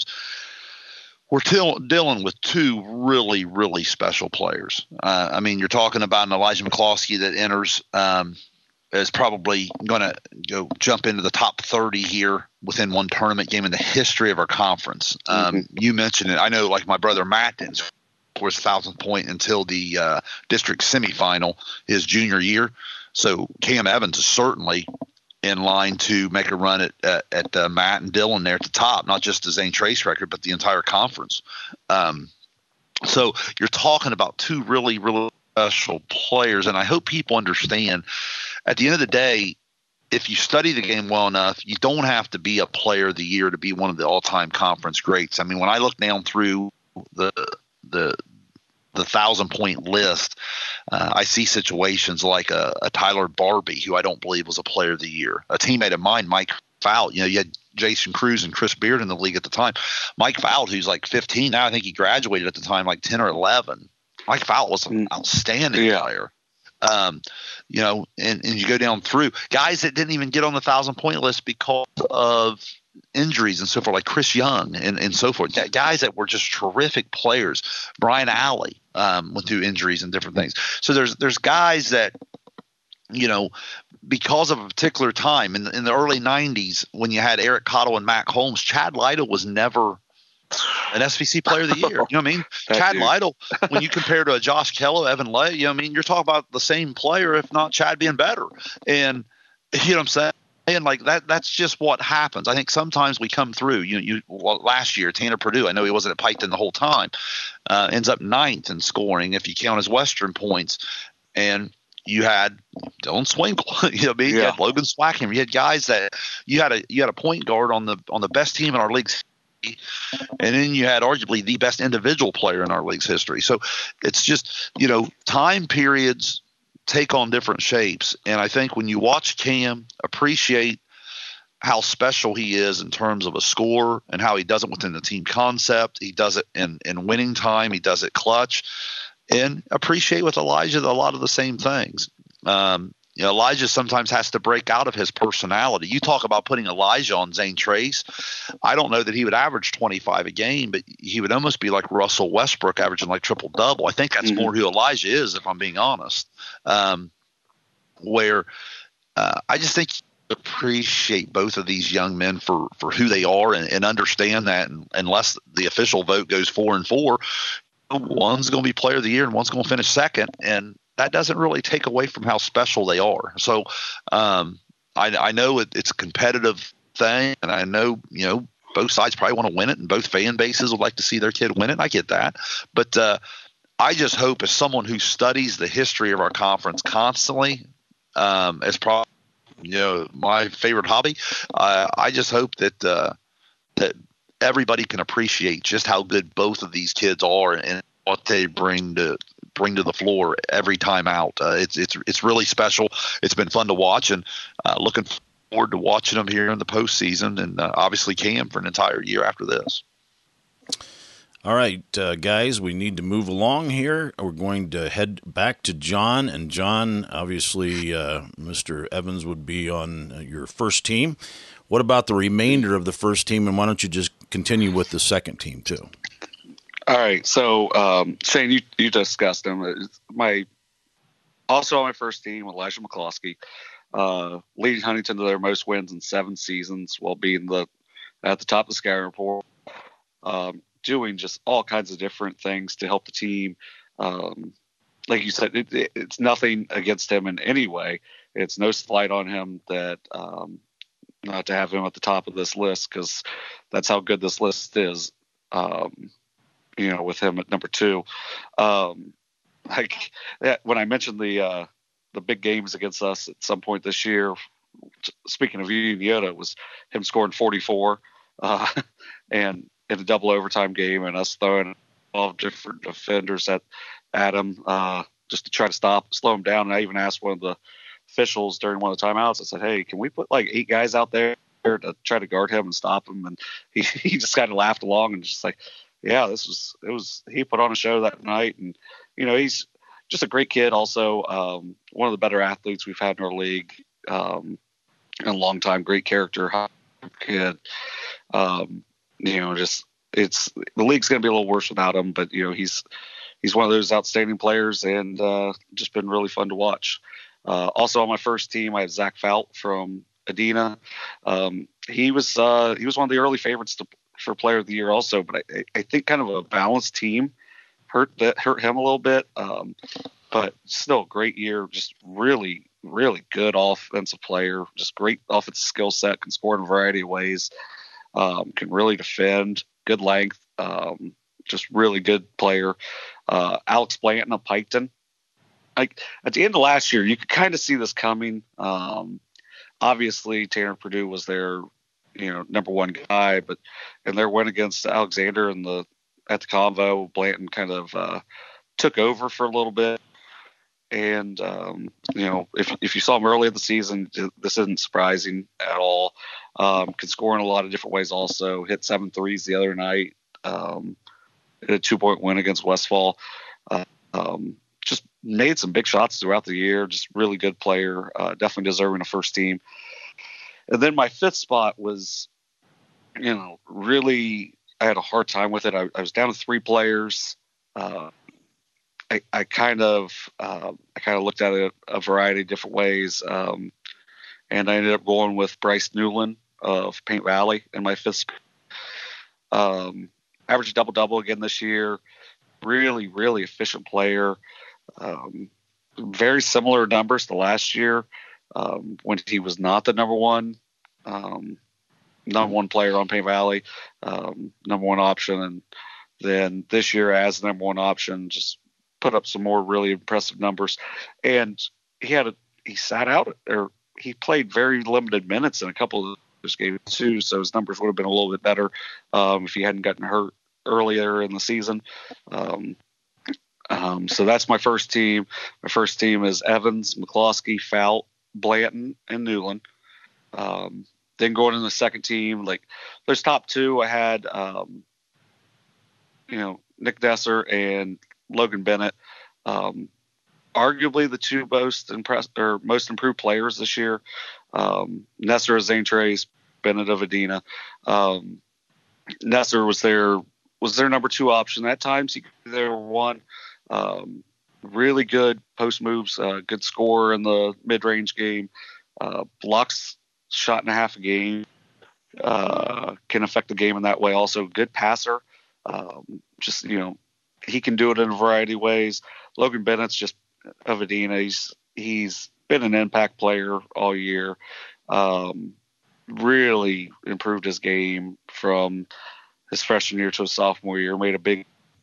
we're till, dealing with two really, really special players. Uh, I mean, you're talking about an Elijah McCloskey that enters um, is probably going to go jump into the top thirty here within one tournament game in the history of our conference. Um, mm-hmm. You mentioned it. I know, like my brother Matt didn't score his thousandth point until the uh, district semifinal his junior year. So Cam Evans is certainly in line to make a run at at, at uh, Matt and Dylan there at the top, not just the Zane Trace record, but the entire conference. Um, so you're talking about two really, really special players, and I hope people understand. At the end of the day, if you study the game well enough, you don't have to be a player of the year to be one of the all-time conference greats. I mean, when I look down through the the the thousand point list, uh, I see situations like a, a Tyler Barbie, who I don't believe was a player of the year. A teammate of mine, Mike Fowl, you know, you had Jason Cruz and Chris Beard in the league at the time. Mike Fowl, who's like fifteen now, I think he graduated at the time, like ten or eleven. Mike Fowl was an outstanding yeah. player. Um, you know, and, and you go down through guys that didn't even get on the thousand point list because of injuries and so forth, like Chris Young and, and so forth. Guys that were just terrific players. Brian Alley um, went through injuries and different things. So there's there's guys that, you know, because of a particular time in the, in the early nineties when you had Eric Cottle and Mac Holmes, Chad Lytle was never an S V C player of the year. You know what I mean? Chad dude. Lytle, when you compare to a Josh Kello, Evan Lay, you know what I mean? You're talking about the same player, if not Chad being better. And you know what I'm saying? And like that, that's just what happens. I think sometimes we come through. You, you well, last year, Tanner Purdue, I know he wasn't at Piketon the whole time, uh, ends up ninth in scoring if you count his Western points. And you had Dylan Swinkle, you know, what I mean? Yeah. You had Logan Swackham. You had guys that you had a you had a point guard on the on the best team in our league's. And then you had arguably the best individual player in our league's history. So it's just, you know, time periods take on different shapes. And I think when you watch Cam, appreciate how special he is in terms of a scorer and how he does it within the team concept. He does it in, in winning time. He does it clutch. And appreciate with Elijah a lot of the same things. Um, You know, Elijah sometimes has to break out of his personality. You talk about putting Elijah on Zane Trace. I don't know that he would average twenty-five a game, but he would almost be like Russell Westbrook averaging like triple double. I think that's mm-hmm. more who Elijah is, if I'm being honest. Um, where uh, I just think you appreciate both of these young men for, for who they are and, and understand that and, unless the official vote goes four and four, one's going to be player of the year and one's going to finish second. And that doesn't really take away from how special they are. So um, I, I know it, it's a competitive thing, and I know, you know, both sides probably want to win it, and both fan bases would like to see their kid win it. I get that. But uh, I just hope, as someone who studies the history of our conference constantly, um, as probably, you know, my favorite hobby, uh, I just hope that uh, that everybody can appreciate just how good both of these kids are and what they bring to bring to the floor every time out. Uh, it's it's it's really special. It's been fun to watch, and uh, looking forward to watching them here in the postseason, and uh, obviously Cam for an entire year after this. All right, uh, guys, we need to move along here. We're going to head back to John, and John, obviously, uh, Mister Evans would be on your first team. What about the remainder of the first team, and why don't you just continue with the second team too? All right, so um, Shane, you you discussed him. My also on my first team, Elijah McCloskey, uh, leading Huntington to their most wins in seven seasons, while being the at the top of the scouting report, um, doing just all kinds of different things to help the team. Um, like you said, it, it, it's nothing against him in any way. It's no slight on him that um, not to have him at the top of this list, because that's how good this list is. Um, you know, with him at number two. Um, like when I mentioned the, uh, the big games against us at some point this year, speaking of Uniota, was him scoring forty-four, uh, and in a double overtime game, and us throwing all different defenders at, at him, uh, just to try to stop, slow him down. And I even asked one of the officials during one of the timeouts, I said, hey, can we put like eight guys out there to try to guard him and stop him? And he, he just kind of laughed along and just like, yeah, this was, it was, he put on a show that night. And, you know, he's just a great kid. Also, um, one of the better athletes we've had in our league, um, in a long time, great character kid. Um, you know, just, it's, the league's going to be a little worse without him, but you know, he's, he's one of those outstanding players, and, uh, just been really fun to watch. Uh, also on my first team, I have Zach Fout from Adena. Um, he was, uh, he was one of the early favorites to, for player of the year also, but I, I think kind of a balanced team hurt that hurt him a little bit. Um, but still a great year. Just really, really good offensive player, just great offensive skill set, can score in a variety of ways. Um, can really defend, good length. Um, just really good player. Uh, Alex Blanton of Piketon. Like at the end of last year, you could kind of see this coming. Um, obviously Tanner Purdue was their, you know, number one guy, but in their win against Alexander in the at the Convo, Blanton kind of uh, took over for a little bit. and um, you know, if if you saw him early in the season, this isn't surprising at all. Um, can score in a lot of different ways. Also, hit seven threes the other night. Um, a two point win against Westfall. Uh, um, just made some big shots throughout the year. Just really good player. Uh, definitely deserving a first team. And then my fifth spot was, you know, really, I had a hard time with it. I, I was down to three players. Uh, I, I kind of, uh, I kind of looked at it a variety of different ways. Um, and I ended up going with Bryce Newland of Paint Valley in my fifth spot. Um, averaged double double again this year. Really, really efficient player. Um, very similar numbers to last year um, when he was not the number one, um, number one player on Paint Valley, um, number one option, and then this year as the number one option, just put up some more really impressive numbers. And he had a he sat out or he played very limited minutes in a couple of those games too, so his numbers would have been a little bit better um, if he hadn't gotten hurt earlier in the season. Um, um, so that's my first team. My first team is Evans, McCloskey, Fout, Blanton, and Newland. Um, then going in the second team, like there's top two. I had, um, you know, Nick Desser and Logan Bennett. Um, arguably the two most impressed or most improved players this year. Um, Nesser of Zane Trace, Bennett of Adina. Um, Nesser was their was their number two option at times. He they were one. Um, really good post moves, uh, good scorer in the mid range game. Uh, blocks shot and a half a game. Uh, can affect the game in that way. Also, good passer. Um, just you know, he can do it in a variety of ways. Logan Bennett's just of Adina. He's he's been an impact player all year. Um, really improved his game from his freshman year to his sophomore year. Made a big,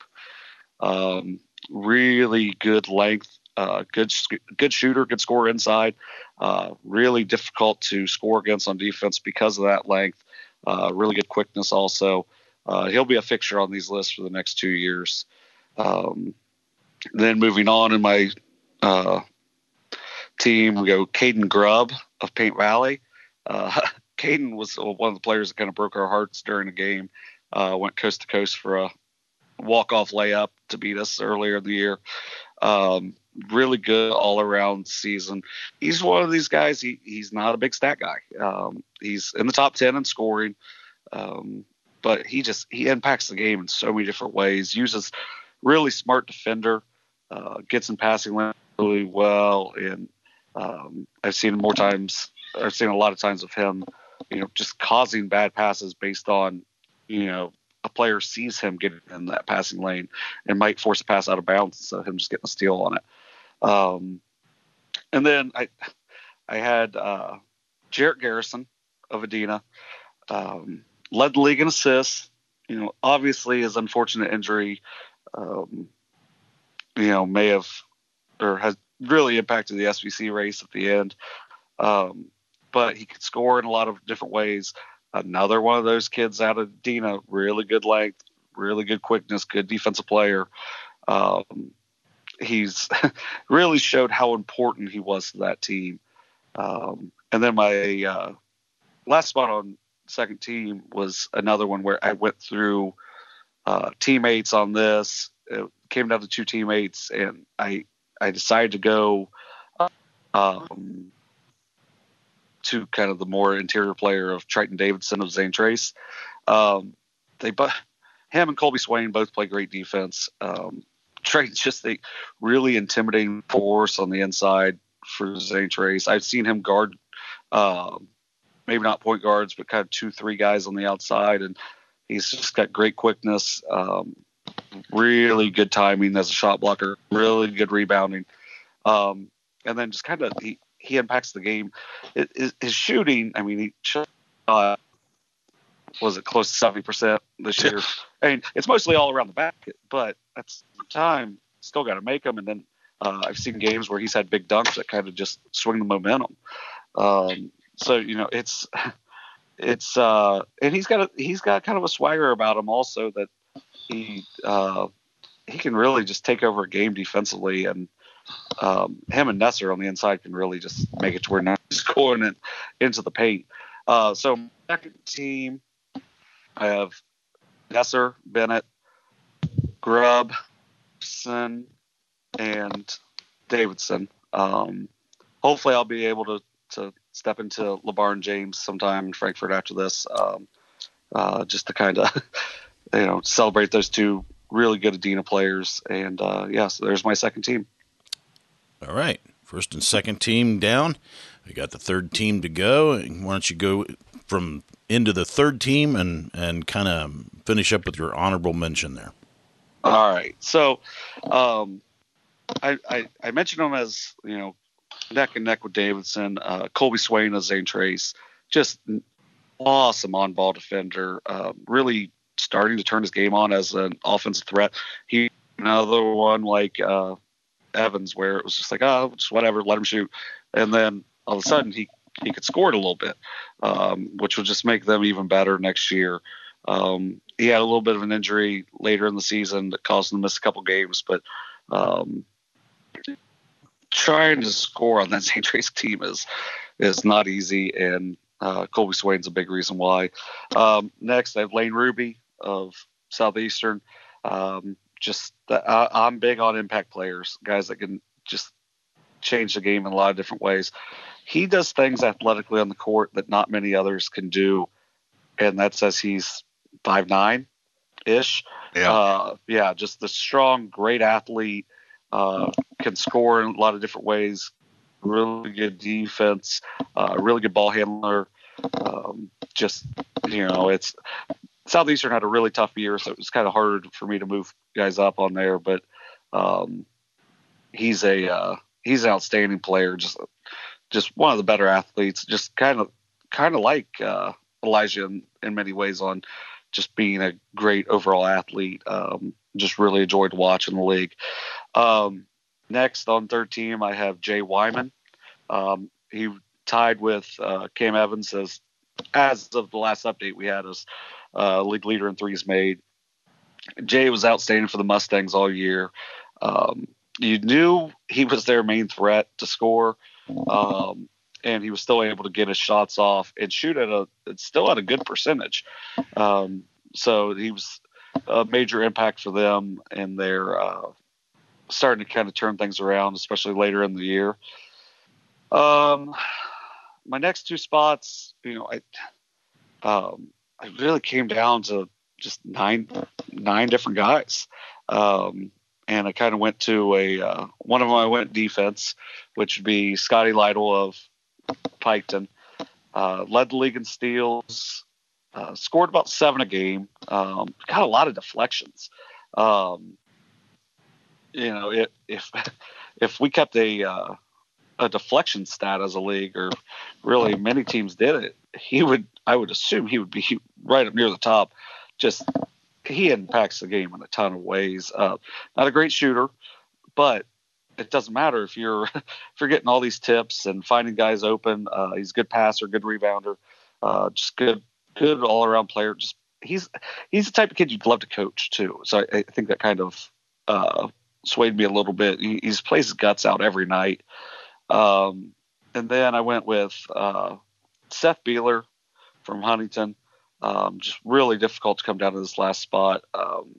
um, really good length, uh, good good shooter, good scorer inside. Uh, really difficult to score against on defense because of that length. Uh, really good quickness also. Uh, he'll be a fixture on these lists for the next two years. Um, then moving on in my uh, team, we go Caden Grubb of Paint Valley. Uh, Caden was one of the players that kind of broke our hearts during the game. Uh, went coast to coast for a walk-off layup to beat us earlier in the year. Um, really good all-around season. He's one of these guys. He he's not a big stat guy. Um, he's in the top ten in scoring, um, but he just he impacts the game in so many different ways. Uses really smart defender. Uh, gets in passing lane really well, and um, I've seen more times. I've seen a lot of times of him, you know, just causing bad passes based on, you know, a player sees him getting in that passing lane and might force a pass out of bounds instead of him just getting a steal on it. Um, and then I, I had uh, Jarrett Garrison of Adina, um, led the league in assists. You know, obviously his unfortunate injury, um, you know, may have or has really impacted the S V C race at the end. Um, but he could score in a lot of different ways. Another one of those kids out of Adina, really good length, really good quickness, good defensive player. Um, he's really showed how important he was to that team. Um, and then my uh, last spot on second team was another one where I went through uh, teammates on this. It came down to two teammates, and I I decided to go um, to kind of the more interior player of Triton Davidson of Zane Trace. Um, they but him and Colby Swain both play great defense. Um, Triton's just a really intimidating force on the inside for Zane Trace. I've seen him guard, uh, maybe not point guards, but kind of two, three guys on the outside, and he's just got great quickness, um, really good timing as a shot blocker, really good rebounding, um, and then just kind of he. He impacts the game. It, it, his shooting, I mean, he shot, uh, was it close to seventy percent this year? I mean, it's mostly all around the basket, but at the time, still got to make them. And then uh, I've seen games where he's had big dunks that kind of just swing the momentum. Um, so, you know, it's, it's, uh, and he's got a, he's got kind of a swagger about him also that he, uh, he can really just take over a game defensively. And, um, him and Nesser on the inside can really just make it to where now he's scoring it into the paint. Uh, so second team, I have Nesser, Bennett, Grubb, Son, and Davidson. Um, hopefully I'll be able to, to step into LeBron James sometime in Frankfurt after this, um, uh, just to kind of, you know, celebrate those two really good Adina players. And, uh, yeah, so there's my second team. All right. First and second team down. We got the third team to go. Why don't you go from into the third team and, and kind of finish up with your honorable mention there? All right. So um, I, I, I mentioned him as, you know, neck and neck with Davidson. Uh, Colby Swain as Zane Trace. Just awesome on-ball defender. Uh, really starting to turn his game on as an offensive threat. He another one like uh, Evans where it was just like, oh, just whatever, let him shoot. And then all of a sudden he, he could score it a little bit, um, which would just make them even better next year. Um, he had a little bit of an injury later in the season that caused him to miss a couple games, but um, trying to score on that Saint Trace team is is not easy, and uh, Colby Swain's a big reason why. Um, next, I have Lane Ruby of Southeastern. Um, just uh, I'm big on impact players, guys that can just change the game in a lot of different ways. He does things athletically on the court that not many others can do, and that says he's five nine ish. Yeah. Uh, yeah, just the strong, great athlete, uh, can score in a lot of different ways, really good defense, uh, really good ball handler. Um, just, you know, it's Southeastern had a really tough year, so it was kind of hard for me to move guys up on there, but um, he's a, uh, he's an outstanding player. Just, just one of the better athletes, just kind of, kind of like uh, Elijah in, in many ways on just being a great overall athlete. Um, just really enjoyed watching the league. Um, next on third team, I have Jay Wyman. Um, he tied with uh, Cam Evans as, as of the last update we had as uh, league leader in threes made. Jay was outstanding for the Mustangs all year. Um, you knew he was their main threat to score. Um, and he was still able to get his shots off and shoot at a, still at a good percentage. Um, so he was a major impact for them, and they're uh, starting to kind of turn things around, especially later in the year. Um, my next two spots, you know, I, um, I really came down to just nine, nine different guys. Um, and I kind of went to a, uh, one of them I went defense, which would be Scotty Lytle of Piketon. Uh, led the league in steals, uh, scored about seven a game, um, got a lot of deflections. Um, you know, it, if if we kept a uh, a deflection stat as a league, or really many teams did it, he would, I would assume he would be right up near the top. Just he impacts the game in a ton of ways. Uh, not a great shooter, but it doesn't matter if you're if you're getting all these tips and finding guys open. Uh, he's a good passer, good rebounder, uh, just good good all around player. Just he's he's the type of kid you'd love to coach too. So I, I think that kind of uh, swayed me a little bit. He he's plays his guts out every night. Um, and then I went with uh, Seth Beeler from Huntington. Um, just really difficult to come down to this last spot. Um,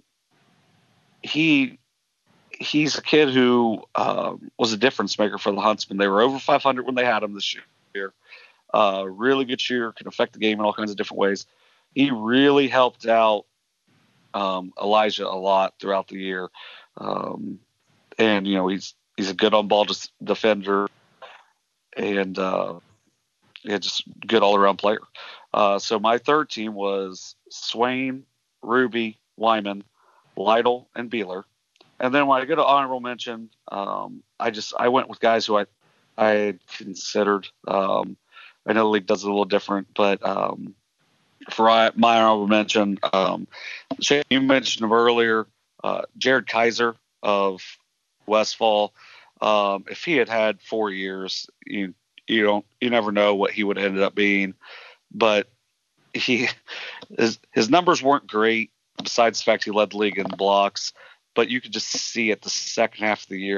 he. He's a kid who um, was a difference maker for the Huntsmen. They were over five hundred when they had him this year. Uh, really good shooter, can affect the game in all kinds of different ways. He really helped out um, Elijah a lot throughout the year. Um, and, you know, he's he's a good on-ball defender and uh, yeah, just good all-around player. Uh, so my third team was Swain, Ruby, Wyman, Lytle, and Beeler. And then when I go to honorable mention, um, I just I went with guys who I I had considered. Um, I know the league does it a little different, but um, for my honorable mention, um, Shane, you mentioned him earlier, uh, Jared Kaiser of Westfall. Um, if he had had four years, you you don't you never know what he would have ended up being. But he his his numbers weren't great. Besides the fact he led the league in blocks. But you could just see at the second half of the year that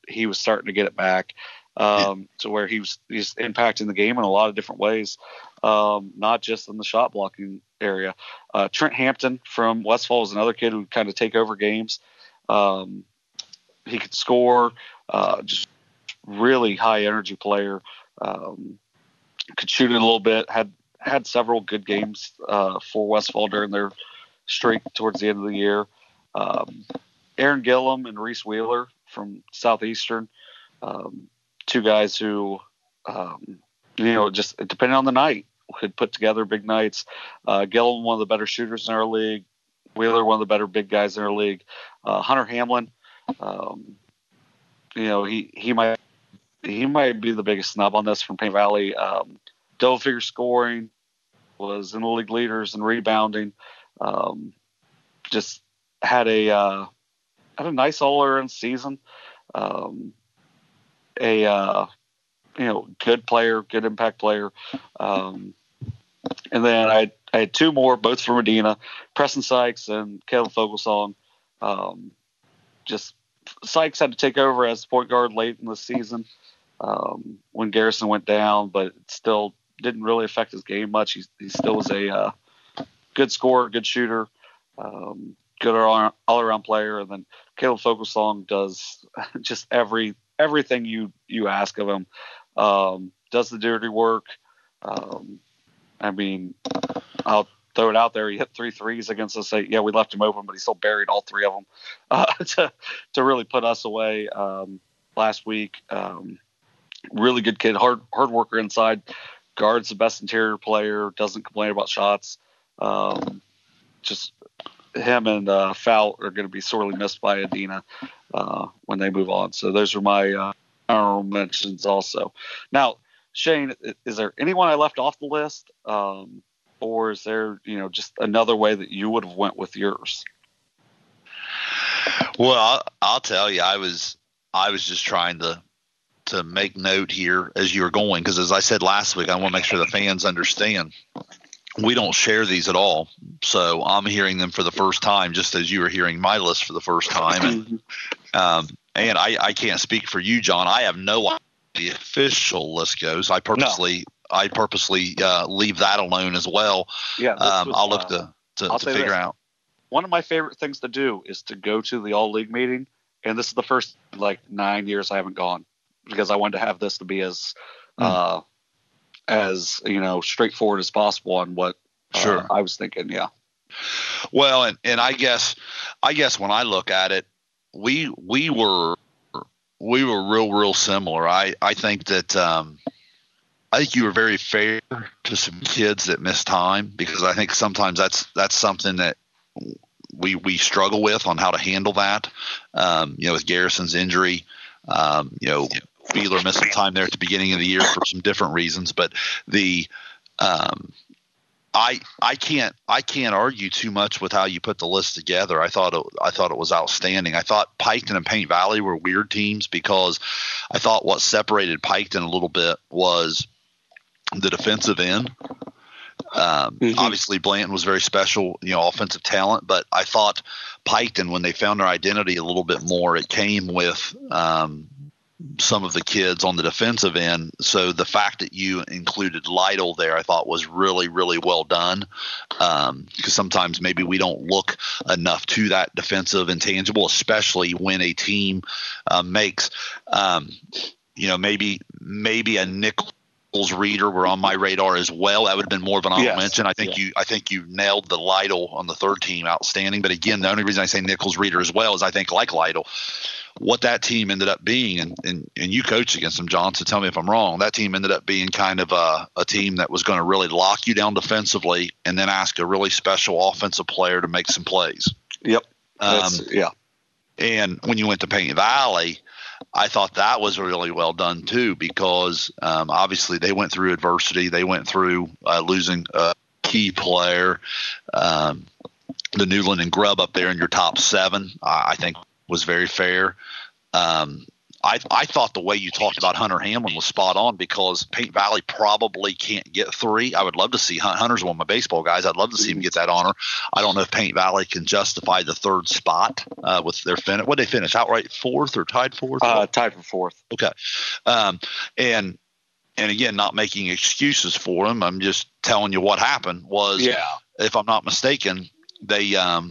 he was starting to get it back um, yeah. to where he was he's impacting the game in a lot of different ways, um, not just in the shot blocking area. Uh, Trent Hampton from Westfall is another kid who would kind of take over games. Um, he could score, uh, just really high energy player. Um, could shoot it a little bit. Had had several good games uh, for Westfall during their streak towards the end of the year. Um, Aaron Gillum and Reese Wheeler from Southeastern, um, two guys who, um, you know, just depending on the night, could put together big nights. Uh, Gillum, one of the better shooters in our league. Wheeler, one of the better big guys in our league. Uh, Hunter Hamlin, um, you know, he, he might he might be the biggest snub on this from Paint Valley. Um, double figure scoring, was in the league leaders and rebounding. Um, just had a uh, had a nice all around season. Um, a uh, you know, good player, good impact player. Um, and then I, I had two more, both from Medina, Preston Sykes and Caleb Fogelsong. Um, just Sykes had to take over as point guard late in the season um, when Garrison went down, but it still didn't really affect his game much. He, he still was a uh, good scorer, good shooter, um, good all, all around player. And then Caleb Fogelsong does just every everything you you ask of him. Um, does the dirty work. Um, I mean, I'll throw it out there. He hit three threes against us. Yeah, we left him open, but he still buried all three of them uh, to to really put us away um, last week. Um, really good kid, hard hard worker inside. Guards the best interior player. Doesn't complain about shots. Um, just him and uh, Fout are going to be sorely missed by Adina uh, when they move on. So those are my uh, honorable mentions also. Now, Shane, is there anyone I left off the list, um, or is there, you know, just another way that you would have went with yours? Well, I'll, I'll tell you, I was I was just trying to to make note here as you were going, because as I said last week, I want to make sure the fans understand we don't share these at all. So I'm hearing them for the first time, just as you were hearing my list for the first time. And um, and I, I can't speak for you, John. I have no idea the official list goes. I purposely no. I purposely uh, leave that alone as well. Yeah, um, was, I'll look uh, to to, to figure this. out. One of my favorite things to do is to go to the all league meeting, and this is the first like nine years I haven't gone because I wanted to have this to be as mm. uh, as you know straightforward as possible on what uh, sure I was thinking. Yeah. Well, and and I guess I guess when I look at it, we we were. We were real, real similar. I, I think that um, I think you were very fair to some kids that missed time, because I think sometimes that's that's something that we we struggle with on how to handle that. Um, you know, with Garrison's injury, um, you know, Wheeler missing time there at the beginning of the year for some different reasons, but the um, I I can't I can't argue too much with how you put the list together. I thought it, I thought it was outstanding. I thought Piketon and Paint Valley were weird teams, because I thought what separated Piketon a little bit was the defensive end. Um, mm-hmm. Obviously, Blanton was very special, you know, offensive talent, but I thought Piketon, when they found their identity a little bit more, it came with um, some of the kids on the defensive end. So the fact that you included Lytle there, I thought was really, really well done. Um, because sometimes maybe we don't look enough to that defensive intangible, especially when a team uh, makes, um, you know, maybe, maybe a Nichols Reader were on my radar as well. That would have been more of an honorable yes. mention. I think yeah. you, I think you nailed the Lytle on the third team outstanding. But again, the only reason I say Nichols Reader as well is I think, like Lytle, what that team ended up being, and, and, and you coached against them, John, so tell me if I'm wrong, that team ended up being kind of a, a team that was going to really lock you down defensively and then ask a really special offensive player to make some plays. Yep. Um, yeah. And when you went to Paint Valley, I thought that was really well done too, because um, obviously they went through adversity. They went through uh, losing a key player. Um, the Newland and Grubb up there in your top seven, I, I think was very fair. Um, I I thought the way you talked about Hunter Hamlin was spot on, because Paint Valley probably can't get three. I would love to see Hunter's one of my baseball guys. I'd love to see him get that honor. I don't know if Paint Valley can justify the third spot uh, with their finish. What did they finish? Outright fourth or tied fourth? Uh, tied for fourth. Okay, um, and and again, not making excuses for them. I'm just telling you what happened was. Yeah. If I'm not mistaken, they um,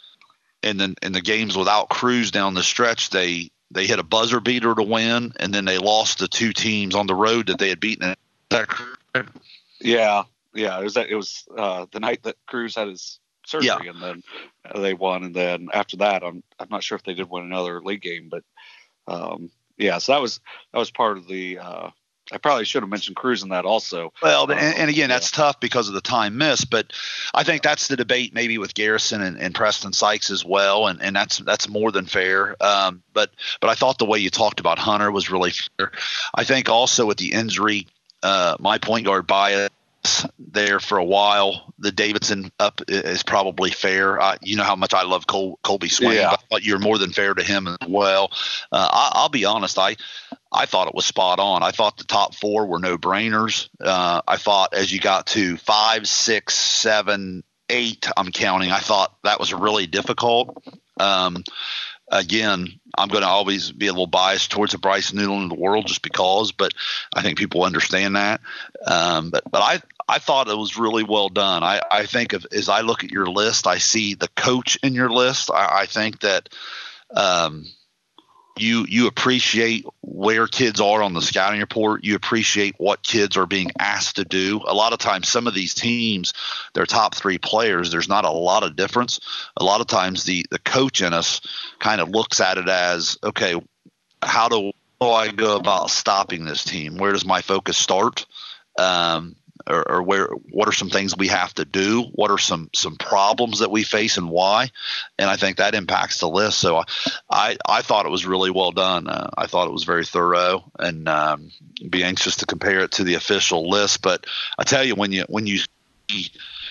in the in the games without Cruz down the stretch, they they hit a buzzer beater to win, and then they lost the two teams on the road that they had beaten. Is that correct? Yeah, yeah. It was that. It was uh, the night that Cruz had his surgery, yeah. and then they won. And then after that, I'm I'm not sure if they did win another league game, but um, yeah. So that was that was part of the. Uh, I probably should have mentioned Cruz in that also. Well, and, and again, that's yeah. tough because of the time missed. But I think that's the debate maybe with Garrison and, and Preston Sykes as well, and, and that's that's more than fair. Um, but but I thought the way you talked about Hunter was really fair. I think also with the injury, uh, my point guard bias there for a while, the Davidson up is probably fair. Uh, you know how much I love Col- Colby Swain, yeah. but you're more than fair to him as well. Uh, I, I'll be honest, I I thought it was spot on. I thought the top four were no brainers. Uh, I thought as you got to five, six, seven, eight, I'm counting, I thought that was really difficult. Um, Again, I'm going to always be a little biased towards the Bryce Newland of the world just because, but I think people understand that. Um, but but I, I thought it was really well done. I, I think of, as I look at your list, I see the coach in your list. I, I think that um, you you appreciate where kids are on the scouting report. You appreciate what kids are being asked to do. A lot of times, some of these teams, their top three players, there's not a lot of difference. A lot of times the, the coach in us kind of looks at it as, okay, how do I go about stopping this team? Where does my focus start? Um, or, or where, what are some things we have to do? What are some, some problems that we face and why? And I think that impacts the list. So I, I, I thought it was really well done. Uh, I thought it was very thorough, and um, be anxious to compare it to the official list. But I tell you, when you, when you see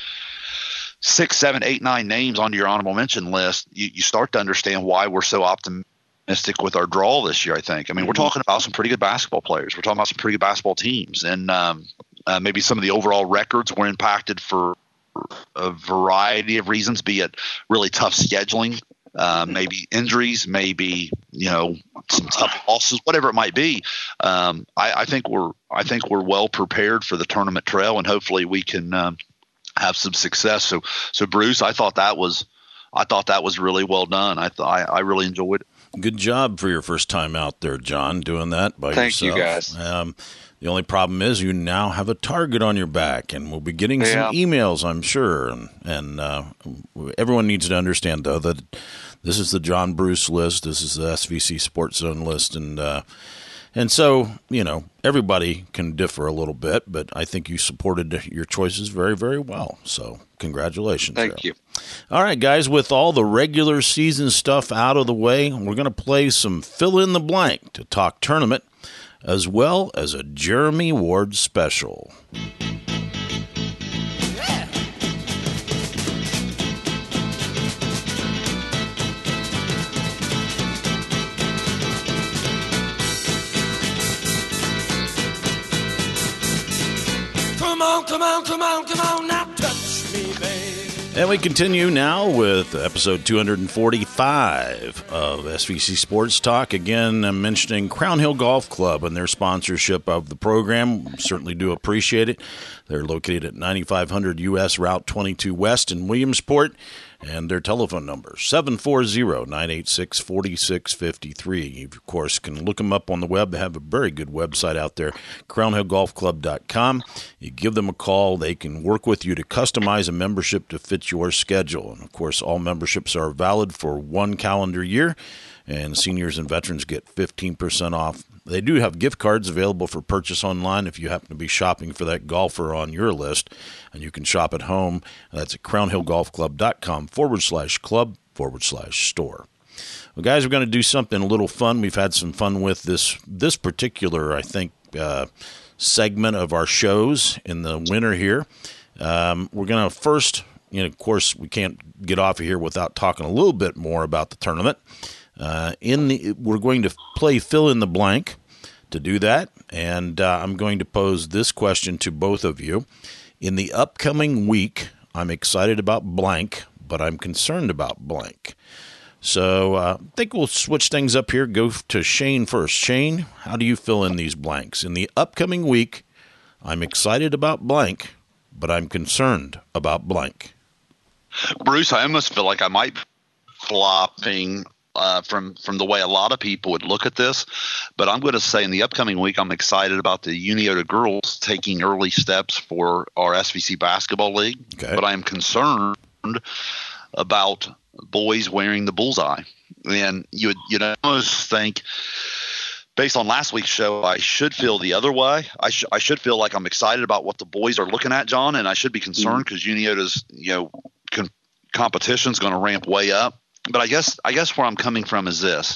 six, seven, eight, nine names on your honorable mention list, you, you start to understand why we're so optimistic with our draw this year. I think, I mean, we're talking about some pretty good basketball players. We're talking about some pretty good basketball teams, and um, Uh, maybe some of the overall records were impacted for a variety of reasons, be it really tough scheduling, uh, maybe injuries, maybe, you know, some tough losses, whatever it might be. Um, I, I think we're I think we're well prepared for the tournament trail, and hopefully we can um, have some success. So, so Bruce, I thought that was I thought that was really well done. I th- I, I really enjoyed it. Good job for your first time out there, John, doing that by Thank yourself. Thank you, guys. Um, The only problem is you now have a target on your back, and we'll be getting yeah. some emails, I'm sure. And, and uh, everyone needs to understand, though, that this is the John Bruce list. This is the S V C Sports Zone list. And, uh, and so, you know, everybody can differ a little bit, but I think you supported your choices very, very well. So congratulations. Thank there. you. All right, guys, with all the regular season stuff out of the way, we're going to play some fill in the blank to talk tournament, as well as a Jeremy Ward special. Yeah. Come on, come on, come on, come on, now touch me, babe. And we continue now with episode two forty-five of S V C Sports Talk. Again, I'm mentioning Crown Hill Golf Club and their sponsorship of the program. We certainly do appreciate it. They're located at ninety-five hundred U S Route twenty-two West in Williamsport. And their telephone number, seven four zero, nine eight six, four six five three. You, of course, can look them up on the web. They have a very good website out there, crown hill golf club dot com. You give them a call. They can work with you to customize a membership to fit your schedule. And, of course, all memberships are valid for one calendar year, and seniors and veterans get fifteen percent off. They do have gift cards available for purchase online if you happen to be shopping for that golfer on your list, and you can shop at home. That's at crown hill golf club dot com forward slash club forward slash store. Well, guys, we're going to do something a little fun. We've had some fun with this this particular, I think, uh, segment of our shows in the winter here. Um, we're going to first, you know, of course, we can't get off of here without talking a little bit more about the tournament. Uh, in the, we're going to play fill in the blank to do that, and uh, I'm going to pose this question to both of you. In the upcoming week, I'm excited about blank, but I'm concerned about blank. So uh, I think we'll switch things up here. Go to Shane first. Shane, how do you fill in these blanks? In the upcoming week, I'm excited about blank, but I'm concerned about blank. Bruce, I almost feel like I might be flopping uh, from, from the way a lot of people would look at this. But I'm going to say in the upcoming week, I'm excited about the Uniota girls taking early steps for our S V C basketball league. Okay. But I am concerned about boys wearing the bullseye. And you would, you'd almost think, based on last week's show, I should feel the other way. I, sh- I should feel like I'm excited about what the boys are looking at, John, and I should be concerned because mm-hmm. Uniota's you know con- competition is going to ramp way up. But I guess I guess where I'm coming from is this: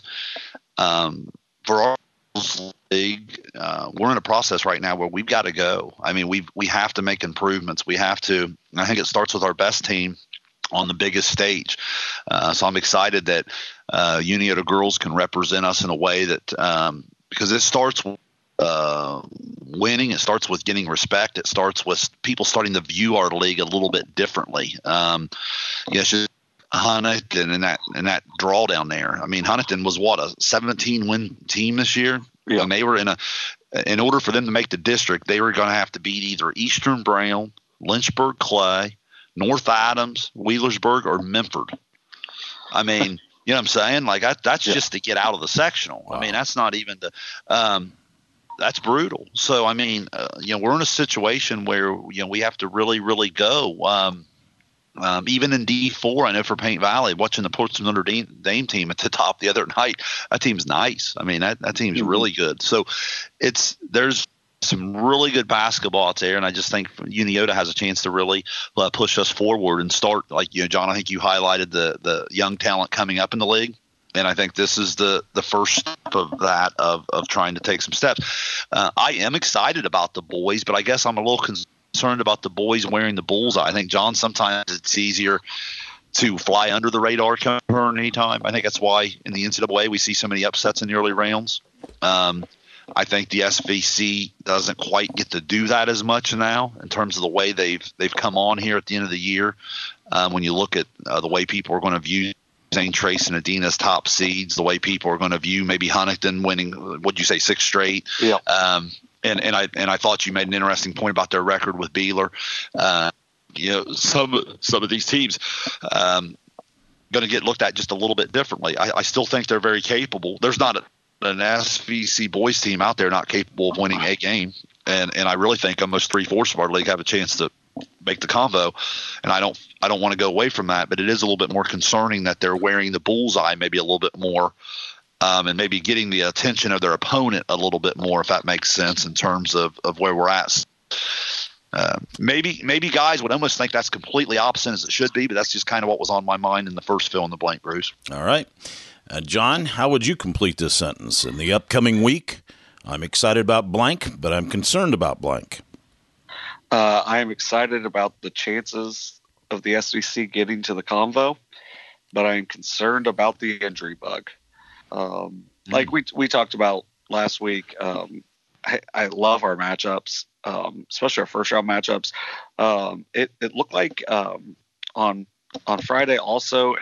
um, for our league, uh, we're in a process right now where we've got to go. I mean, we we have to make improvements. We have to. I think it starts with our best team on the biggest stage. Uh, so I'm excited that uh, Uniota girls can represent us in a way that um, because it starts with uh, winning. It starts with getting respect. It starts with people starting to view our league a little bit differently. Um, you know, it's just Huntington and that and that draw down there. I mean, Huntington was what, a seventeen win team this year, yeah. And they were in a. In order for them to make the district, they were going to have to beat either Eastern Brown, Lynchburg Clay, North Adams, Wheelersburg, or Memphis. I mean, you know what I'm saying? Like I, that's yeah. just to get out of the sectional. Wow. I mean, that's not even the. Um, that's brutal. So I mean, uh, you know, we're in a situation where you know we have to really, really go. Um, Um, even in D four, I know for Paint Valley, watching the Portsmouth Notre Dame team at the top the other night, that team's nice. I mean, that, that team's mm-hmm. really good. So it's there's some really good basketball out there, and I just think Uniota has a chance to really uh, push us forward and start. Like, you know, John, I think you highlighted the the young talent coming up in the league, and I think this is the the first step of that of of trying to take some steps. Uh, I am excited about the boys, but I guess I'm a little concerned. concerned about the boys wearing the bullseye. I think, John, sometimes it's easier to fly under the radar current anytime. I think that's why in the N C double A we see so many upsets in the early rounds. Um, I think the S V C doesn't quite get to do that as much now in terms of the way they've they've come on here at the end of the year. Um, when you look at uh, the way people are going to view Saint Trace and Adina as top seeds, the way people are going to view maybe Huntington winning, what'd you say, six straight? Yeah. Um, And, and I and I thought you made an interesting point about their record with Beeler. Uh, you know, some some of these teams um, going to get looked at just a little bit differently. I, I still think they're very capable. There's not a, an S V C boys team out there not capable of winning a game, and and I really think almost three fourths of our league have a chance to make the convo. And I don't I don't want to go away from that, but it is a little bit more concerning that they're wearing the bullseye maybe a little bit more. Um, and maybe getting the attention of their opponent a little bit more, if that makes sense in terms of, of where we're at. Uh, maybe maybe guys would almost think that's completely opposite as it should be, but that's just kind of what was on my mind in the first fill in the blank, Bruce. All right. Uh, John, how would you complete this sentence? In the upcoming week, I'm excited about blank, but I'm concerned about blank. Uh, I am excited about the chances of the S V C getting to the convo, but I am concerned about the injury bug. Um, like we we talked about last week, um, I, I love our matchups, um, especially our first round matchups. Um, it, it looked like um, on on Friday also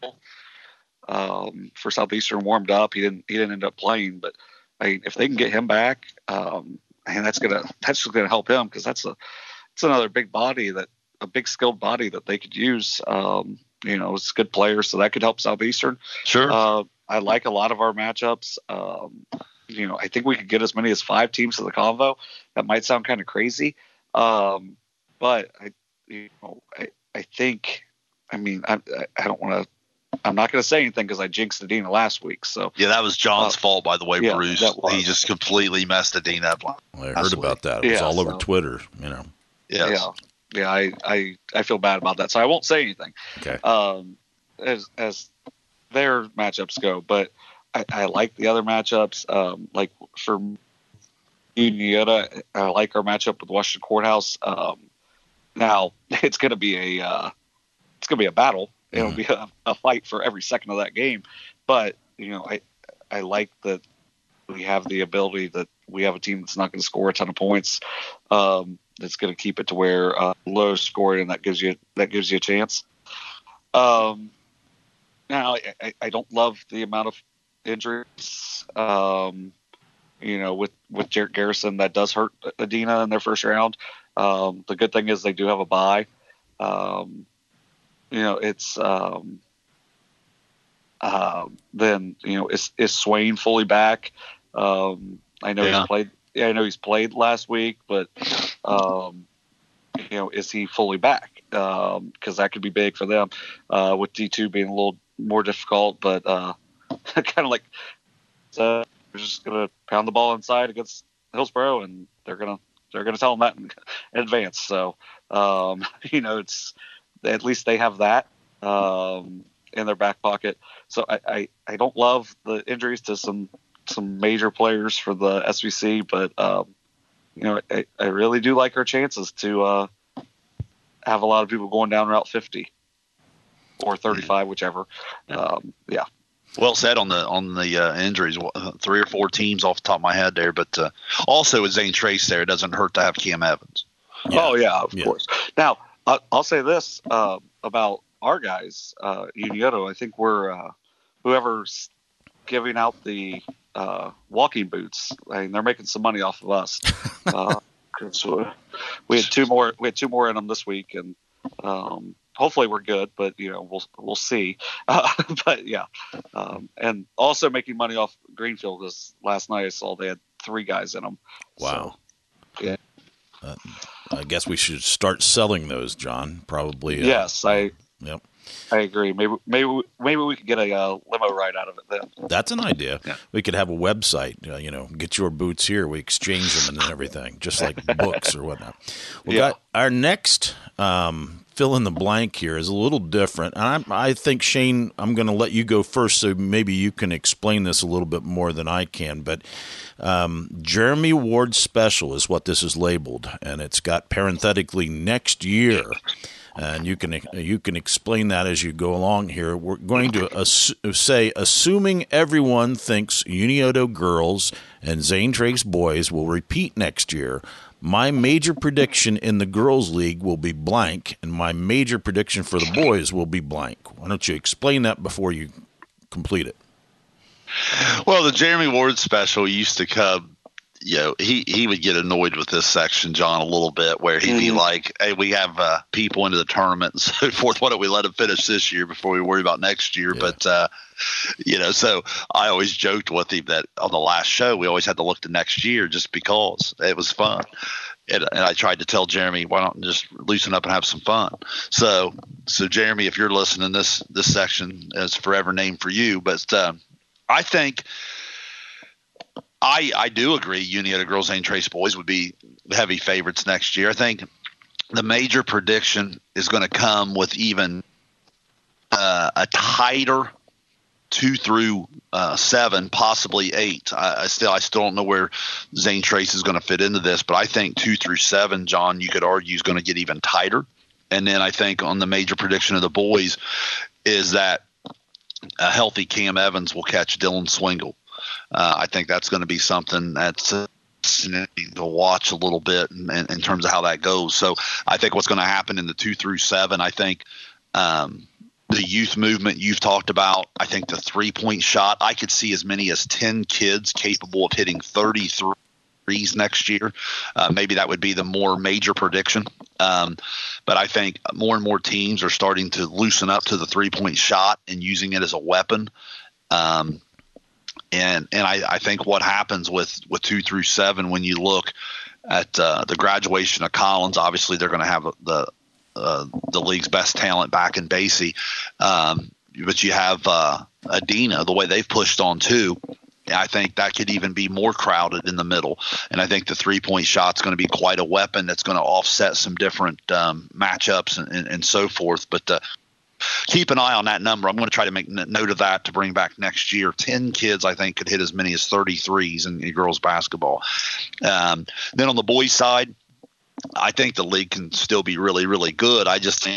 um, for Southeastern warmed up. He didn't he didn't end up playing, but I mean, if they can get him back, um, and that's gonna that's just gonna help him because that's a it's another big body that a big skilled body that they could use. Um, you know, it's a good player, so that could help Southeastern. Sure. Uh, I like a lot of our matchups. Um, you know, I think we could get as many as five teams to the convo. That might sound kind of crazy, um, but I, you know, I, I think. I mean, I, I don't want to. I'm not going to say anything because I jinxed Adina last week. So yeah, that was John's uh, fault, by the way, yeah, Bruce. He just completely messed Adina up. Well, I heard about that. It was yeah, all over so, Twitter. You know. Yes. Yeah. Yeah. I, I I feel bad about that, so I won't say anything. Okay. Um, as as their matchups go, but I, I like the other matchups. Um, like for Uniota, I like our matchup with Washington Courthouse. Um, now it's going to be a uh, it's going to be a battle. It'll mm-hmm. be a, a fight for every second of that game. But you know, I I like that we have the ability that we have a team that's not going to score a ton of points. Um, that's going to keep it to where uh, low scoring, and that gives you that gives you a chance. Um, now I, I, I don't love the amount of injuries. Um, you know, with with Jarrett Garrison, that does hurt Adina in their first round. Um, the good thing is they do have a bye. Um, you know, it's um, uh, then you know is is Swain fully back? Um, I know yeah. he played. Yeah, I know he's played last week, but um, you know, is he fully back? Because um, that could be big for them. Uh, with D two being a little more difficult, but uh, kind of like uh, they're just gonna pound the ball inside against Hillsborough, and they're gonna they're gonna tell them that in, in advance. So um, you know, it's at least they have that um, in their back pocket. So I, I, I don't love the injuries to some. some major players for the S V C, but um, you know, I, I really do like our chances to uh, have a lot of people going down Route fifty or thirty-five, whichever. Um, yeah. Well said on the on the uh, injuries. Three or four teams off the top of my head there, but uh, also with Zane Trace there, it doesn't hurt to have Cam Evans. Yeah. Oh yeah, of yeah. course. Now uh, I'll say this uh, about our guys, uh, Unioto. I think we're uh, whoever's giving out the uh, walking boots. I mean, they're making some money off of us. Uh, 'cause we had two more. We had two more in them this week, and um, hopefully we're good. But you know, we'll we'll see. Uh, but yeah, um, and also making money off Greenfield because last night I saw they had three guys in them. Wow. So, yeah. Uh, I guess we should start selling those, John. Probably. Uh, yes, I. Yep. I agree. Maybe maybe maybe we could get a uh, limo ride out of it then. That's an idea. Yeah. We could have a website. Uh, you know, get your boots here. We exchange them and everything, just like books or whatnot. We Yeah. got our next um, fill in the blank here is a little different, and I, I think Shane, I'm going to let you go first, so maybe you can explain this a little bit more than I can. But um, Jeremy Ward Special is what this is labeled, and it's got parenthetically next year. And you can you can explain that as you go along here. We're going to ass- say, assuming everyone thinks Unioto girls and Zane Trace boys will repeat next year, my major prediction in the girls' league will be blank, and my major prediction for the boys will be blank. Why don't you explain that before you complete it? Well, the Jeremy Ward Special used to come. You know, he, he would get annoyed with this section, John, a little bit, where he'd mm-hmm. be like, hey, we have uh, people into the tournament and so forth. Why don't we let them finish this year before we worry about next year? Yeah. But, uh, you know, so I always joked with him that on the last show, we always had to look to next year just because it was fun. And, and I tried to tell Jeremy, why don't you just loosen up and have some fun? So, so Jeremy, if you're listening, this this section is forever named for you. But uh, I think – I, I do agree Unioto girls and Trace boys would be heavy favorites next year. I think the major prediction is going to come with even uh, a tighter two through uh, seven, possibly eight. I, I still I still don't know where Zane Trace is going to fit into this, but I think two through seven, John, you could argue is going to get even tighter. And then I think on the major prediction of the boys is that a healthy Cam Evans will catch Dylan Swingle. Uh, I think that's going to be something that's uh, to watch a little bit in, in terms of how that goes. So I think what's going to happen in the two through seven, I think um, the youth movement you've talked about, I think the three-point shot, I could see as many as ten kids capable of hitting thirty-threes next year. Uh, maybe that would be the more major prediction. Um, but I think more and more teams are starting to loosen up to the three-point shot and using it as a weapon. Um And and I, I think what happens with, with two through seven, when you look at uh, the graduation of Collins, obviously they're going to have the uh, the league's best talent back in Basie. Um, but you have uh, Adina, the way they've pushed on too. I think that could even be more crowded in the middle. And I think the three-point shot's going to be quite a weapon that's going to offset some different um, matchups and, and, and so forth. But uh, keep an eye on that number. I'm going to try to make note of that to bring back next year. Ten kids, I think, could hit as many as thirty-threes in, in girls basketball. Um, then on the boys' side, I think the league can still be really, really good. I just think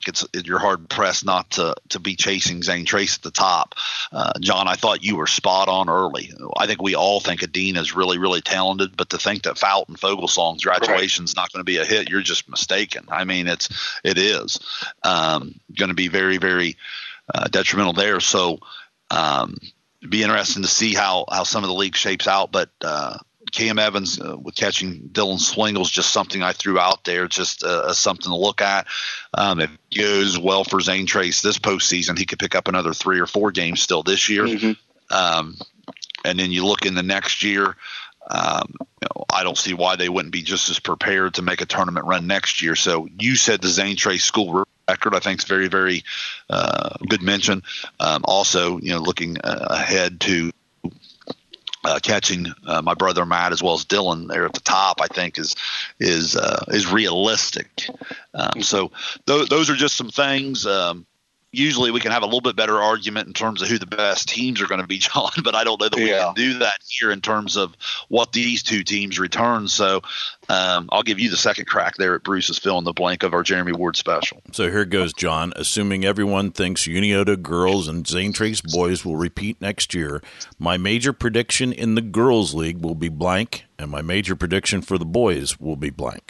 it's you're hard pressed not to to be chasing Zane Trace at the top. Uh, John, I thought you were spot on early. I think we all think Adina is really, really talented, but to think that Fountain Fogelsong's graduation is not going to be a hit, you're just mistaken. I mean, it's it is um, going to be very, very uh, detrimental there. So, um, it'd be interesting to see how how some of the league shapes out, but. Uh, Cam Evans uh, with catching Dylan Swingle is just something I threw out there, just uh, as something to look at. Um, if it goes well for Zane Trace this postseason, he could pick up another three or four games still this year. Mm-hmm. Um, and then you look in the next year, um, you know, I don't see why they wouldn't be just as prepared to make a tournament run next year. So you said the Zane Trace school record, I think, is very, very uh, good mention. Um, also, you know, looking uh, ahead to Uh, catching uh, my brother Matt as well as Dylan there at the top, I think is is uh, is realistic. Um, so th- those are just some things. Um, usually we can have a little bit better argument in terms of who the best teams are going to be, John, but I don't know that we yeah. can do that here in terms of what these two teams return. So um, I'll give you the second crack there at Bruce's fill in the blank of our Jeremy Ward special. So here goes, John. Assuming everyone thinks Uniota girls and Zane Trace boys will repeat next year, my major prediction in the girls league will be blank, and my major prediction for the boys will be blank.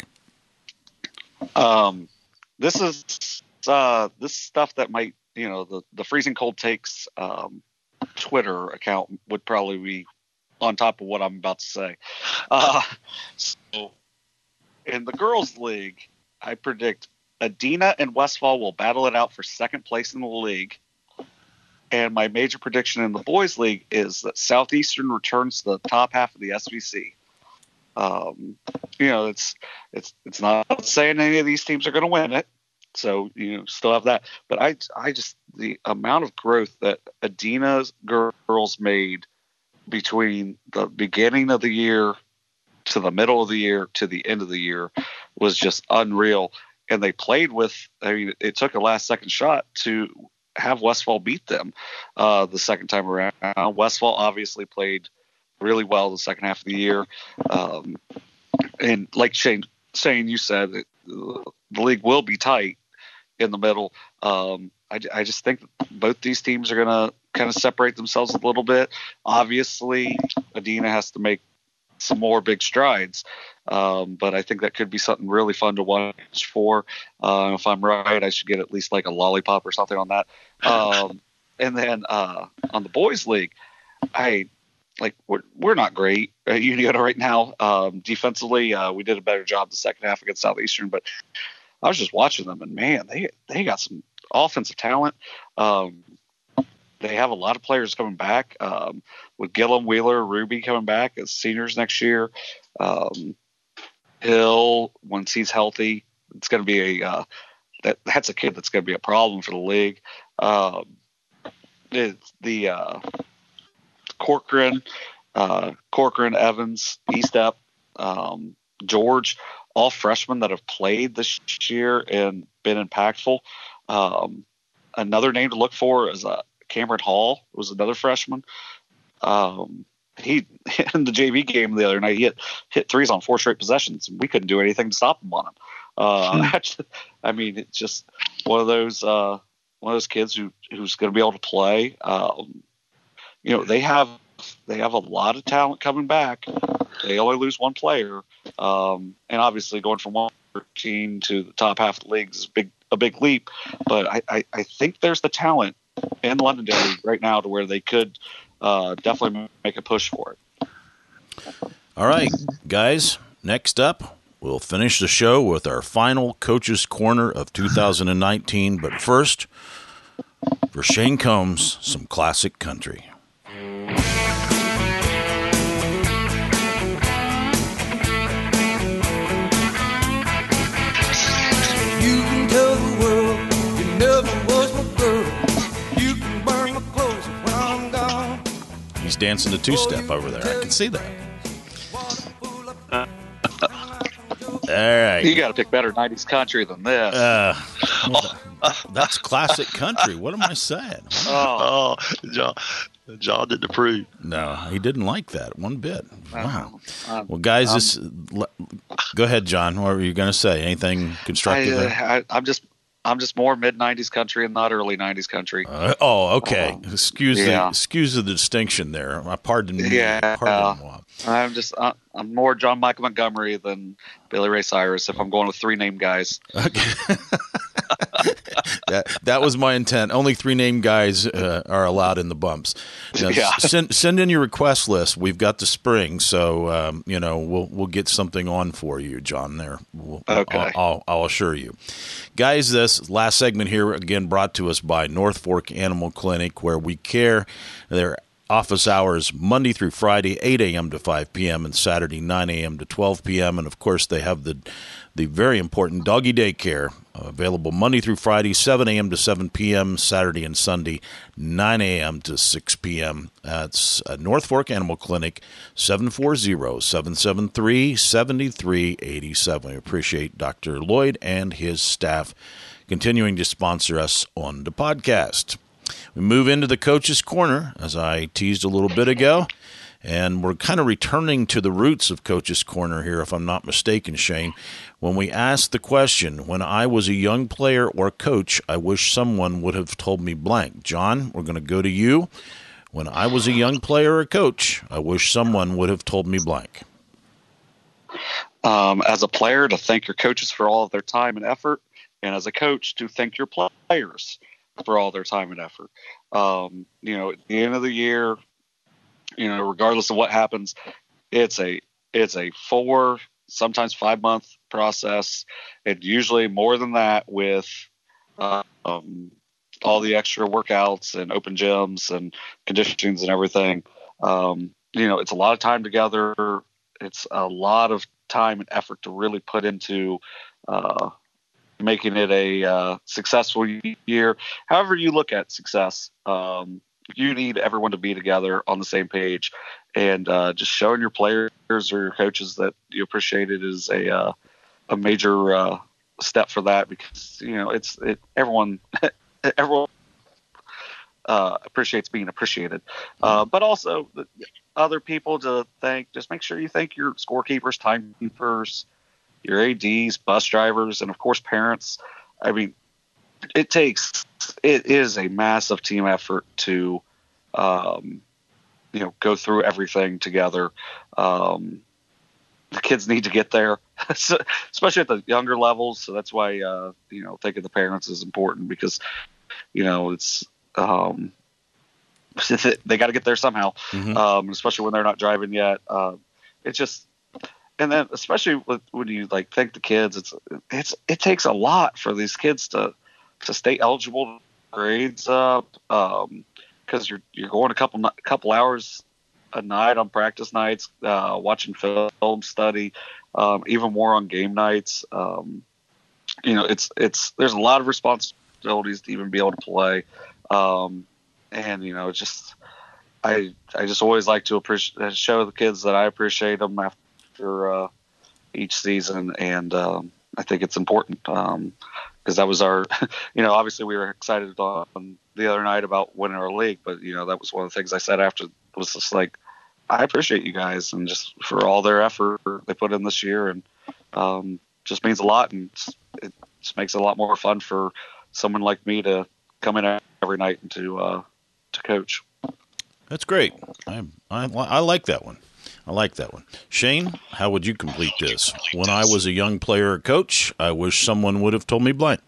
Um, this is uh, this stuff that might, you know, the, the Freezing Cold Takes um, Twitter account would probably be on top of what I'm about to say. Uh, so in the girls league, I predict Adina and Westfall will battle it out for second place in the league. And my major prediction in the boys league is that Southeastern returns to the top half of the S V C. Um, you know, it's, it's, it's not saying any of these teams are going to win it. So, you know, still have that. But I, I just, the amount of growth that Adina's girls made between the beginning of the year to the middle of the year to the end of the year was just unreal. And they played with, I mean, it took a last second shot to have Westfall beat them uh, the second time around. Westfall obviously played really well the second half of the year. Um, and like Shane, Shane, you said, it, the league will be tight in the middle. Um, I, I just think both these teams are going to kind of separate themselves a little bit. Obviously, Adina has to make some more big strides, um, but I think that could be something really fun to watch for. Uh, if I'm right, I should get at least like a lollipop or something on that. Um, and then uh, on the boys league, I like we're we're not great at Uniota right now. Um, defensively, uh, we did a better job the second half against Southeastern, but I was just watching them, and man, they they got some offensive talent. Um, they have a lot of players coming back um, with Gillum, Wheeler, Ruby coming back as seniors next year. Um, Hill, once he's healthy, it's going to be a uh, that that's a kid that's going to be a problem for the league. Um, it's the uh, Corcoran, uh, Corcoran, Evans, Eastep, um, George, all freshmen that have played this year and been impactful. Um, another name to look for is uh, Cameron Hall, was another freshman. Um, he in the J V game the other night, he hit, hit threes on four straight possessions. We couldn't do anything to stop him on him. Uh, hmm. I mean, it's just one of those uh, one of those kids who who's going to be able to play. Um, you know, they have they have a lot of talent coming back. They only lose one player, um, and obviously going from one team to the top half of the league is a big a big leap. But I, I, I think there's the talent in Londonderry right now to where they could uh, definitely make a push for it. All right, guys. Next up, we'll finish the show with our final Coach's Corner of two thousand nineteen. But first, for Shane Combs, some classic country. He's dancing the two-step over there. I can see that. All right. You got to pick better nineties country than this. Uh, well, that's classic country. What am I saying? Oh, oh John, John didn't approve. No, he didn't like that one bit. Wow. Um, well, guys, um, this. Go ahead, John. What were you going to say? Anything constructive? I, uh, I, I'm just, I'm just more mid nineties country and not early nineties country. Uh, oh, okay. Um, excuse yeah. the excuse the distinction there. Pardon me. Yeah. Pardon moi. I'm just uh, I'm more John Michael Montgomery than Billy Ray Cyrus if I'm going with three name guys. Okay. that that was my intent. Only three name guys uh, are allowed in the bumps. Now, yeah. Send send in your request list. We've got the spring, so um, you know we'll we'll get something on for you, John. There. We'll, okay. I'll, I'll I'll assure you, guys. This last segment here again brought to us by North Fork Animal Clinic, where we care. Their office hours Monday through Friday, eight a.m. to five p.m. and Saturday, nine a.m. to twelve p.m. And of course, they have the the very important doggy daycare uh, available Monday through Friday, seven a.m. to seven p.m., Saturday and Sunday, nine a.m. to six p.m. That's uh, North Fork Animal Clinic, seven four zero, seven seven three, seven three eight seven. We appreciate Doctor Lloyd and his staff continuing to sponsor us on the podcast. We move into the Coach's Corner, as I teased a little bit ago, and we're kind of returning to the roots of Coach's Corner here, if I'm not mistaken, Shane. When we asked the question, when I was a young player or coach, I wish someone would have told me blank. John, we're going to go to you. When I was a young player or coach, I wish someone would have told me blank. Um, as a player, to thank your coaches for all of their time and effort, and as a coach, to thank your players for all their time and effort. Um, you know, at the end of the year, you know, regardless of what happens, it's a it's a four, sometimes five month process, and usually more than that with uh, um, all the extra workouts and open gyms and conditionings and everything. Um, you know, it's a lot of time together. It's a lot of time and effort to really put into uh, making it a uh, successful year. However you look at success, um, you need everyone to be together on the same page, and uh, just showing your players or your coaches that you appreciate it is a uh, a major uh, step for that, because you know it's it, everyone everyone uh, appreciates being appreciated, uh, but also the other people to thank. Just make sure you thank your scorekeepers, timekeepers, your A Ds, bus drivers, and of course parents. I mean, it takes it is a massive team effort to um, you know go through everything together. Um, the kids need to get there, especially at the younger levels. So that's why uh, you know thinking the parents is important, because you know it's um, they got to get there somehow, mm-hmm. um, especially when they're not driving yet. Uh, it's just. And then, especially with, when you like thank the kids, it's it's it takes a lot for these kids to to stay eligible, grades up, because um, you're you're going a couple couple hours a night on practice nights, uh, watching film, study, um, even more on game nights. Um, you know, it's it's there's a lot of responsibilities to even be able to play, um, and you know, just I I just always like to appreciate show the kids that I appreciate them after. For uh, each season, and um, I think it's important because um, that was our, you know, obviously we were excited on the other night about winning our league, but you know that was one of the things I said after was just like, I appreciate you guys and just for all their effort they put in this year, and um, just means a lot, and it just makes it a lot more fun for someone like me to come in every night and to uh, to coach. That's great. I, I I like that one. I like that one. Shane, how would you complete this? When I was a young player or coach, I wish someone would have told me blank.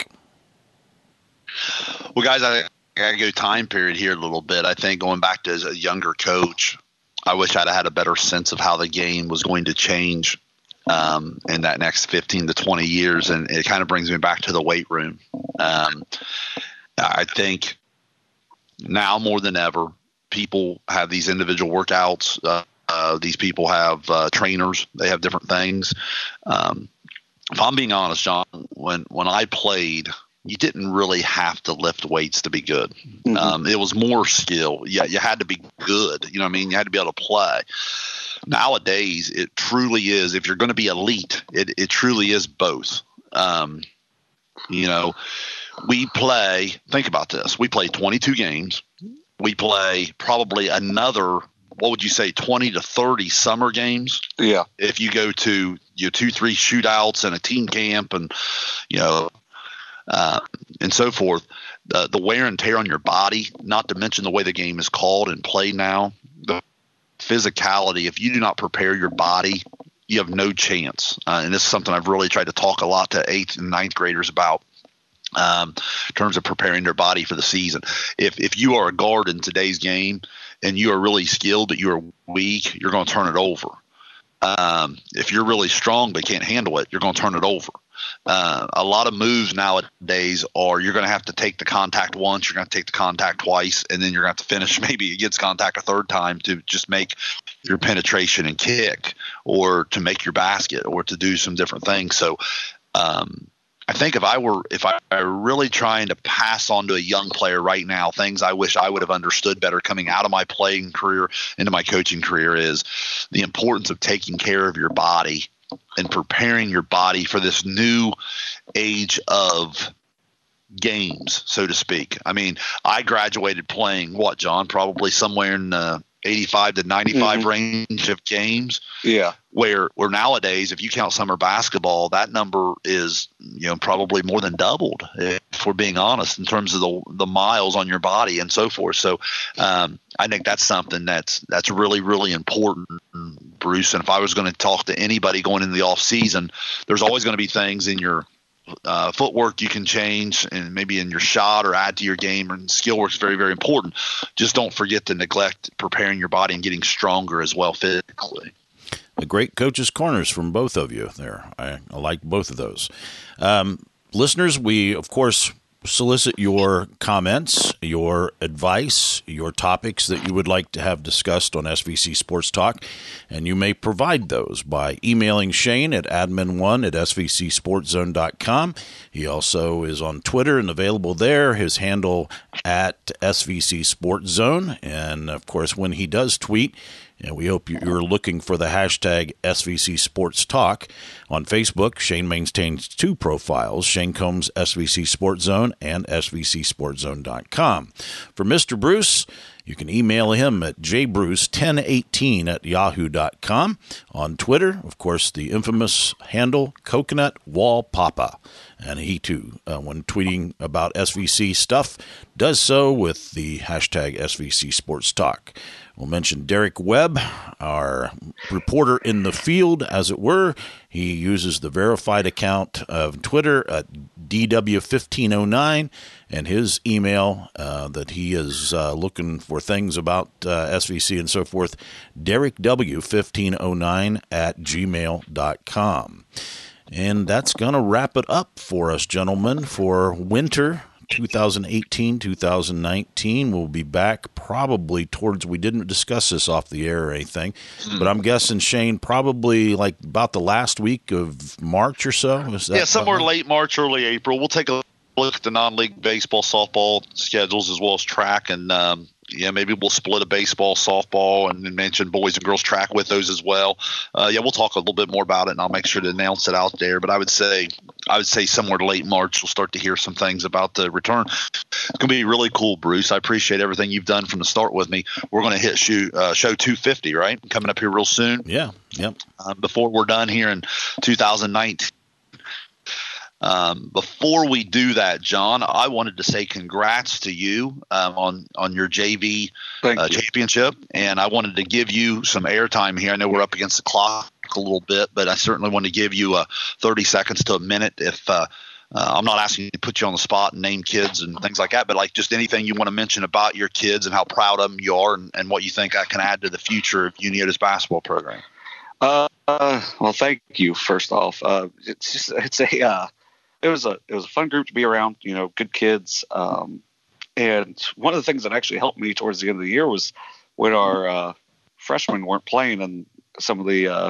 Well, guys, I, I got to go time period here a little bit. I think going back to as a younger coach, I wish I'd had a better sense of how the game was going to change um, in that next fifteen to twenty years. And it kind of brings me back to the weight room. Um, I think now more than ever, people have these individual workouts. Uh, Uh, these people have uh, trainers. They have different things. Um, if I'm being honest, John, when, when I played, you didn't really have to lift weights to be good. Mm-hmm. Um, it was more skill. Yeah, you had to be good. You know what I mean? You had to be able to play. Nowadays, it truly is. If you're going to be elite, it, it truly is both. Um, you know, we play – think about this. We play twenty-two games. We play probably another – what would you say, twenty to thirty summer games? Yeah. If you go to your two, three shootouts and a team camp and, you know, uh, and so forth. The, the wear and tear on your body, not to mention the way the game is called and played now, the physicality. If you do not prepare your body, you have no chance. Uh, and this is something I've really tried to talk a lot to eighth and ninth graders about. Um, in terms of preparing their body for the season. If if you are a guard in today's game and you are really skilled but you are weak, you're going to turn it over. Um, if you're really strong but can't handle it, you're going to turn it over. Uh, a lot of moves nowadays are you're going to have to take the contact once, you're going to take the contact twice, and then you're going to have to finish maybe against contact a third time to just make your penetration and kick, or to make your basket, or to do some different things. So um, I think if I were if I were really trying to pass on to a young player right now, things I wish I would have understood better coming out of my playing career into my coaching career is the importance of taking care of your body and preparing your body for this new age of games, so to speak. I mean, I graduated playing what, John? Probably somewhere in the eighty-five to ninety-five mm-hmm. range of games. Yeah. Where where nowadays, if you count summer basketball, that number is, you know, probably more than doubled, if we're being honest, in terms of the the miles on your body and so forth. So um, I think that's something that's that's really, really important, Bruce. And if I was going to talk to anybody going into the off season, there's always going to be things in your Uh, footwork you can change, and maybe in your shot or add to your game, and skill work is very, very important. Just don't forget to neglect preparing your body and getting stronger as well physically. The great coaches' corners from both of you there. I, I like both of those. Um, listeners, we, of course, solicit your comments, your advice, your topics that you would like to have discussed on S V C Sports Talk, and you may provide those by emailing Shane at admin one at s v c sports zone dot com. He also is on Twitter and available there, his handle at S V C Sports Zone. And, of course, when he does tweet, and we hope you're looking for the hashtag S V C Sports Talk. On Facebook, Shane maintains two profiles, Shane Combs S V C Sports Zone and s v c sports zone dot com. For Mister Bruce, you can email him at j bruce ten eighteen at yahoo dot com. On Twitter, of course, the infamous handle, Coconut Wall Papa. And he, too, uh, when tweeting about S V C stuff, does so with the hashtag S V C Sports Talk. We'll mention Derek Webb, our reporter in the field, as it were. He uses the verified account of Twitter at D W fifteen oh nine, and his email uh, that he is uh, looking for things about uh, S V C and so forth, Derek W fifteen oh nine at gmail dot com. And that's going to wrap it up for us, gentlemen, for winter twenty eighteen, twenty nineteen. We'll be back probably towards, we didn't discuss this off the air or anything, but I'm guessing, Shane, probably like about the last week of March or so. Is that yeah, somewhere probably? late March, early April. We'll take a look at the non-league baseball, softball schedules as well as track, and um, yeah, maybe we'll split a baseball, softball, and then mention boys and girls track with those as well. Uh, yeah, we'll talk a little bit more about it, and I'll make sure to announce it out there. But I would say, I would say somewhere late March, we'll start to hear some things about the return. It's going to be really cool, Bruce. I appreciate everything you've done from the start with me. We're going to hit show, uh, show two fifty, right? Coming up here real soon. Yeah. Yep. Uh, before we're done here in two thousand nineteen. Um, before we do that, John, I wanted to say congrats to you um, on on your J V uh, championship, and I wanted to give you some airtime here. I know we're up against the clock a little bit, but I certainly want to give you uh, thirty seconds to a minute. If uh, uh, I'm not asking you to put you on the spot and name kids and things like that, but like just anything you want to mention about your kids and how proud of them you are, and, and what you think I can add to the future of Uniota's basketball program. Uh, uh, well, thank you. First off, uh, it's just it's a uh, it was a it was a fun group to be around. You know, good kids. Um, and one of the things that actually helped me towards the end of the year was when our uh, freshmen weren't playing in some of the uh,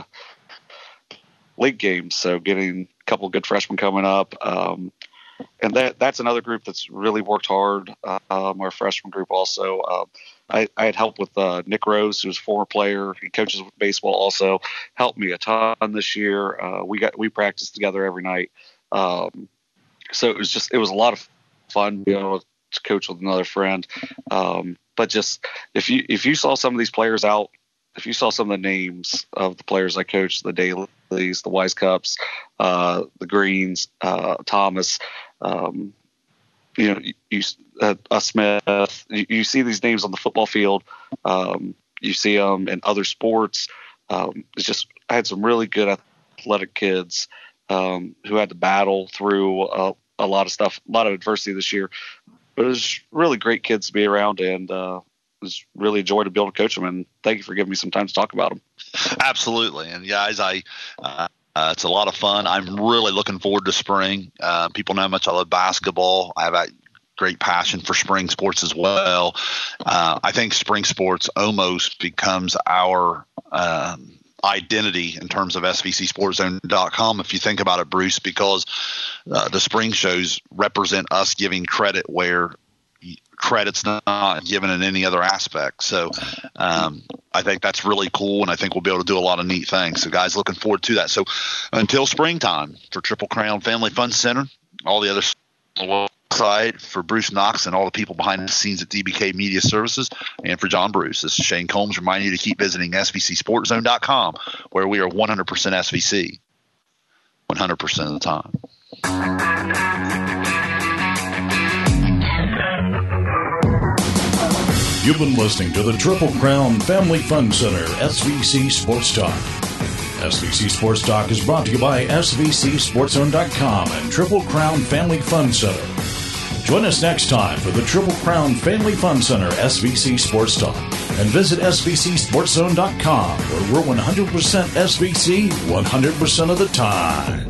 league games. So getting a couple of good freshmen coming up. Um, and that that's another group that's really worked hard. Uh, um, our freshman group also. Uh, I, I had help with uh, Nick Rose, who's a former player. He coaches with baseball also. Helped me a ton this year. Uh, we got we practiced together every night. Um, so it was just it was a lot of fun, you know, to coach with another friend. Um, but just if you if you saw some of these players out if you saw some of the names of the players I coached, the Dailies, the Wise Cups, uh, the Greens, uh, Thomas, um, you know, you, you uh, uh, Smith, you, you see these names on the football field. Um, you see them in other sports. Um, it's just, I had some really good athletic kids um, who had to battle through uh, a lot of stuff, a lot of adversity this year. But it was really great kids to be around, and uh, it was really a joy to be able to coach them. And thank you for giving me some time to talk about them. Absolutely. And guys, I, uh, uh, it's a lot of fun. I'm really looking forward to spring. Uh, people know how much I love basketball. I have a great passion for spring sports as well. Uh, I think spring sports almost becomes our um, identity in terms of S V C Sports Zone dot com, if you think about it, Bruce, because uh, the spring shows represent us giving credit where credit's not given in any other aspect. So um, I think that's really cool, and I think we'll be able to do a lot of neat things. So guys, looking forward to that. So until springtime, for Triple Crown Family Fun Center, all the other side, for Bruce Knox and all the people behind the scenes at D B K Media Services, and for John Bruce, this is Shane Combs reminding you to keep visiting S V C Sports Zone dot com, where we are one hundred percent S V C one hundred percent of the time. You've been listening to the Triple Crown Family Fun Center S V C Sports Talk. S V C Sports Talk is brought to you by S V C Sports Zone dot com and Triple Crown Family Fun Center. Join us next time for the Triple Crown Family Fun Center S V C Sports Talk, and visit S V C Sports Zone dot com, where we're one hundred percent S V C one hundred percent of the time.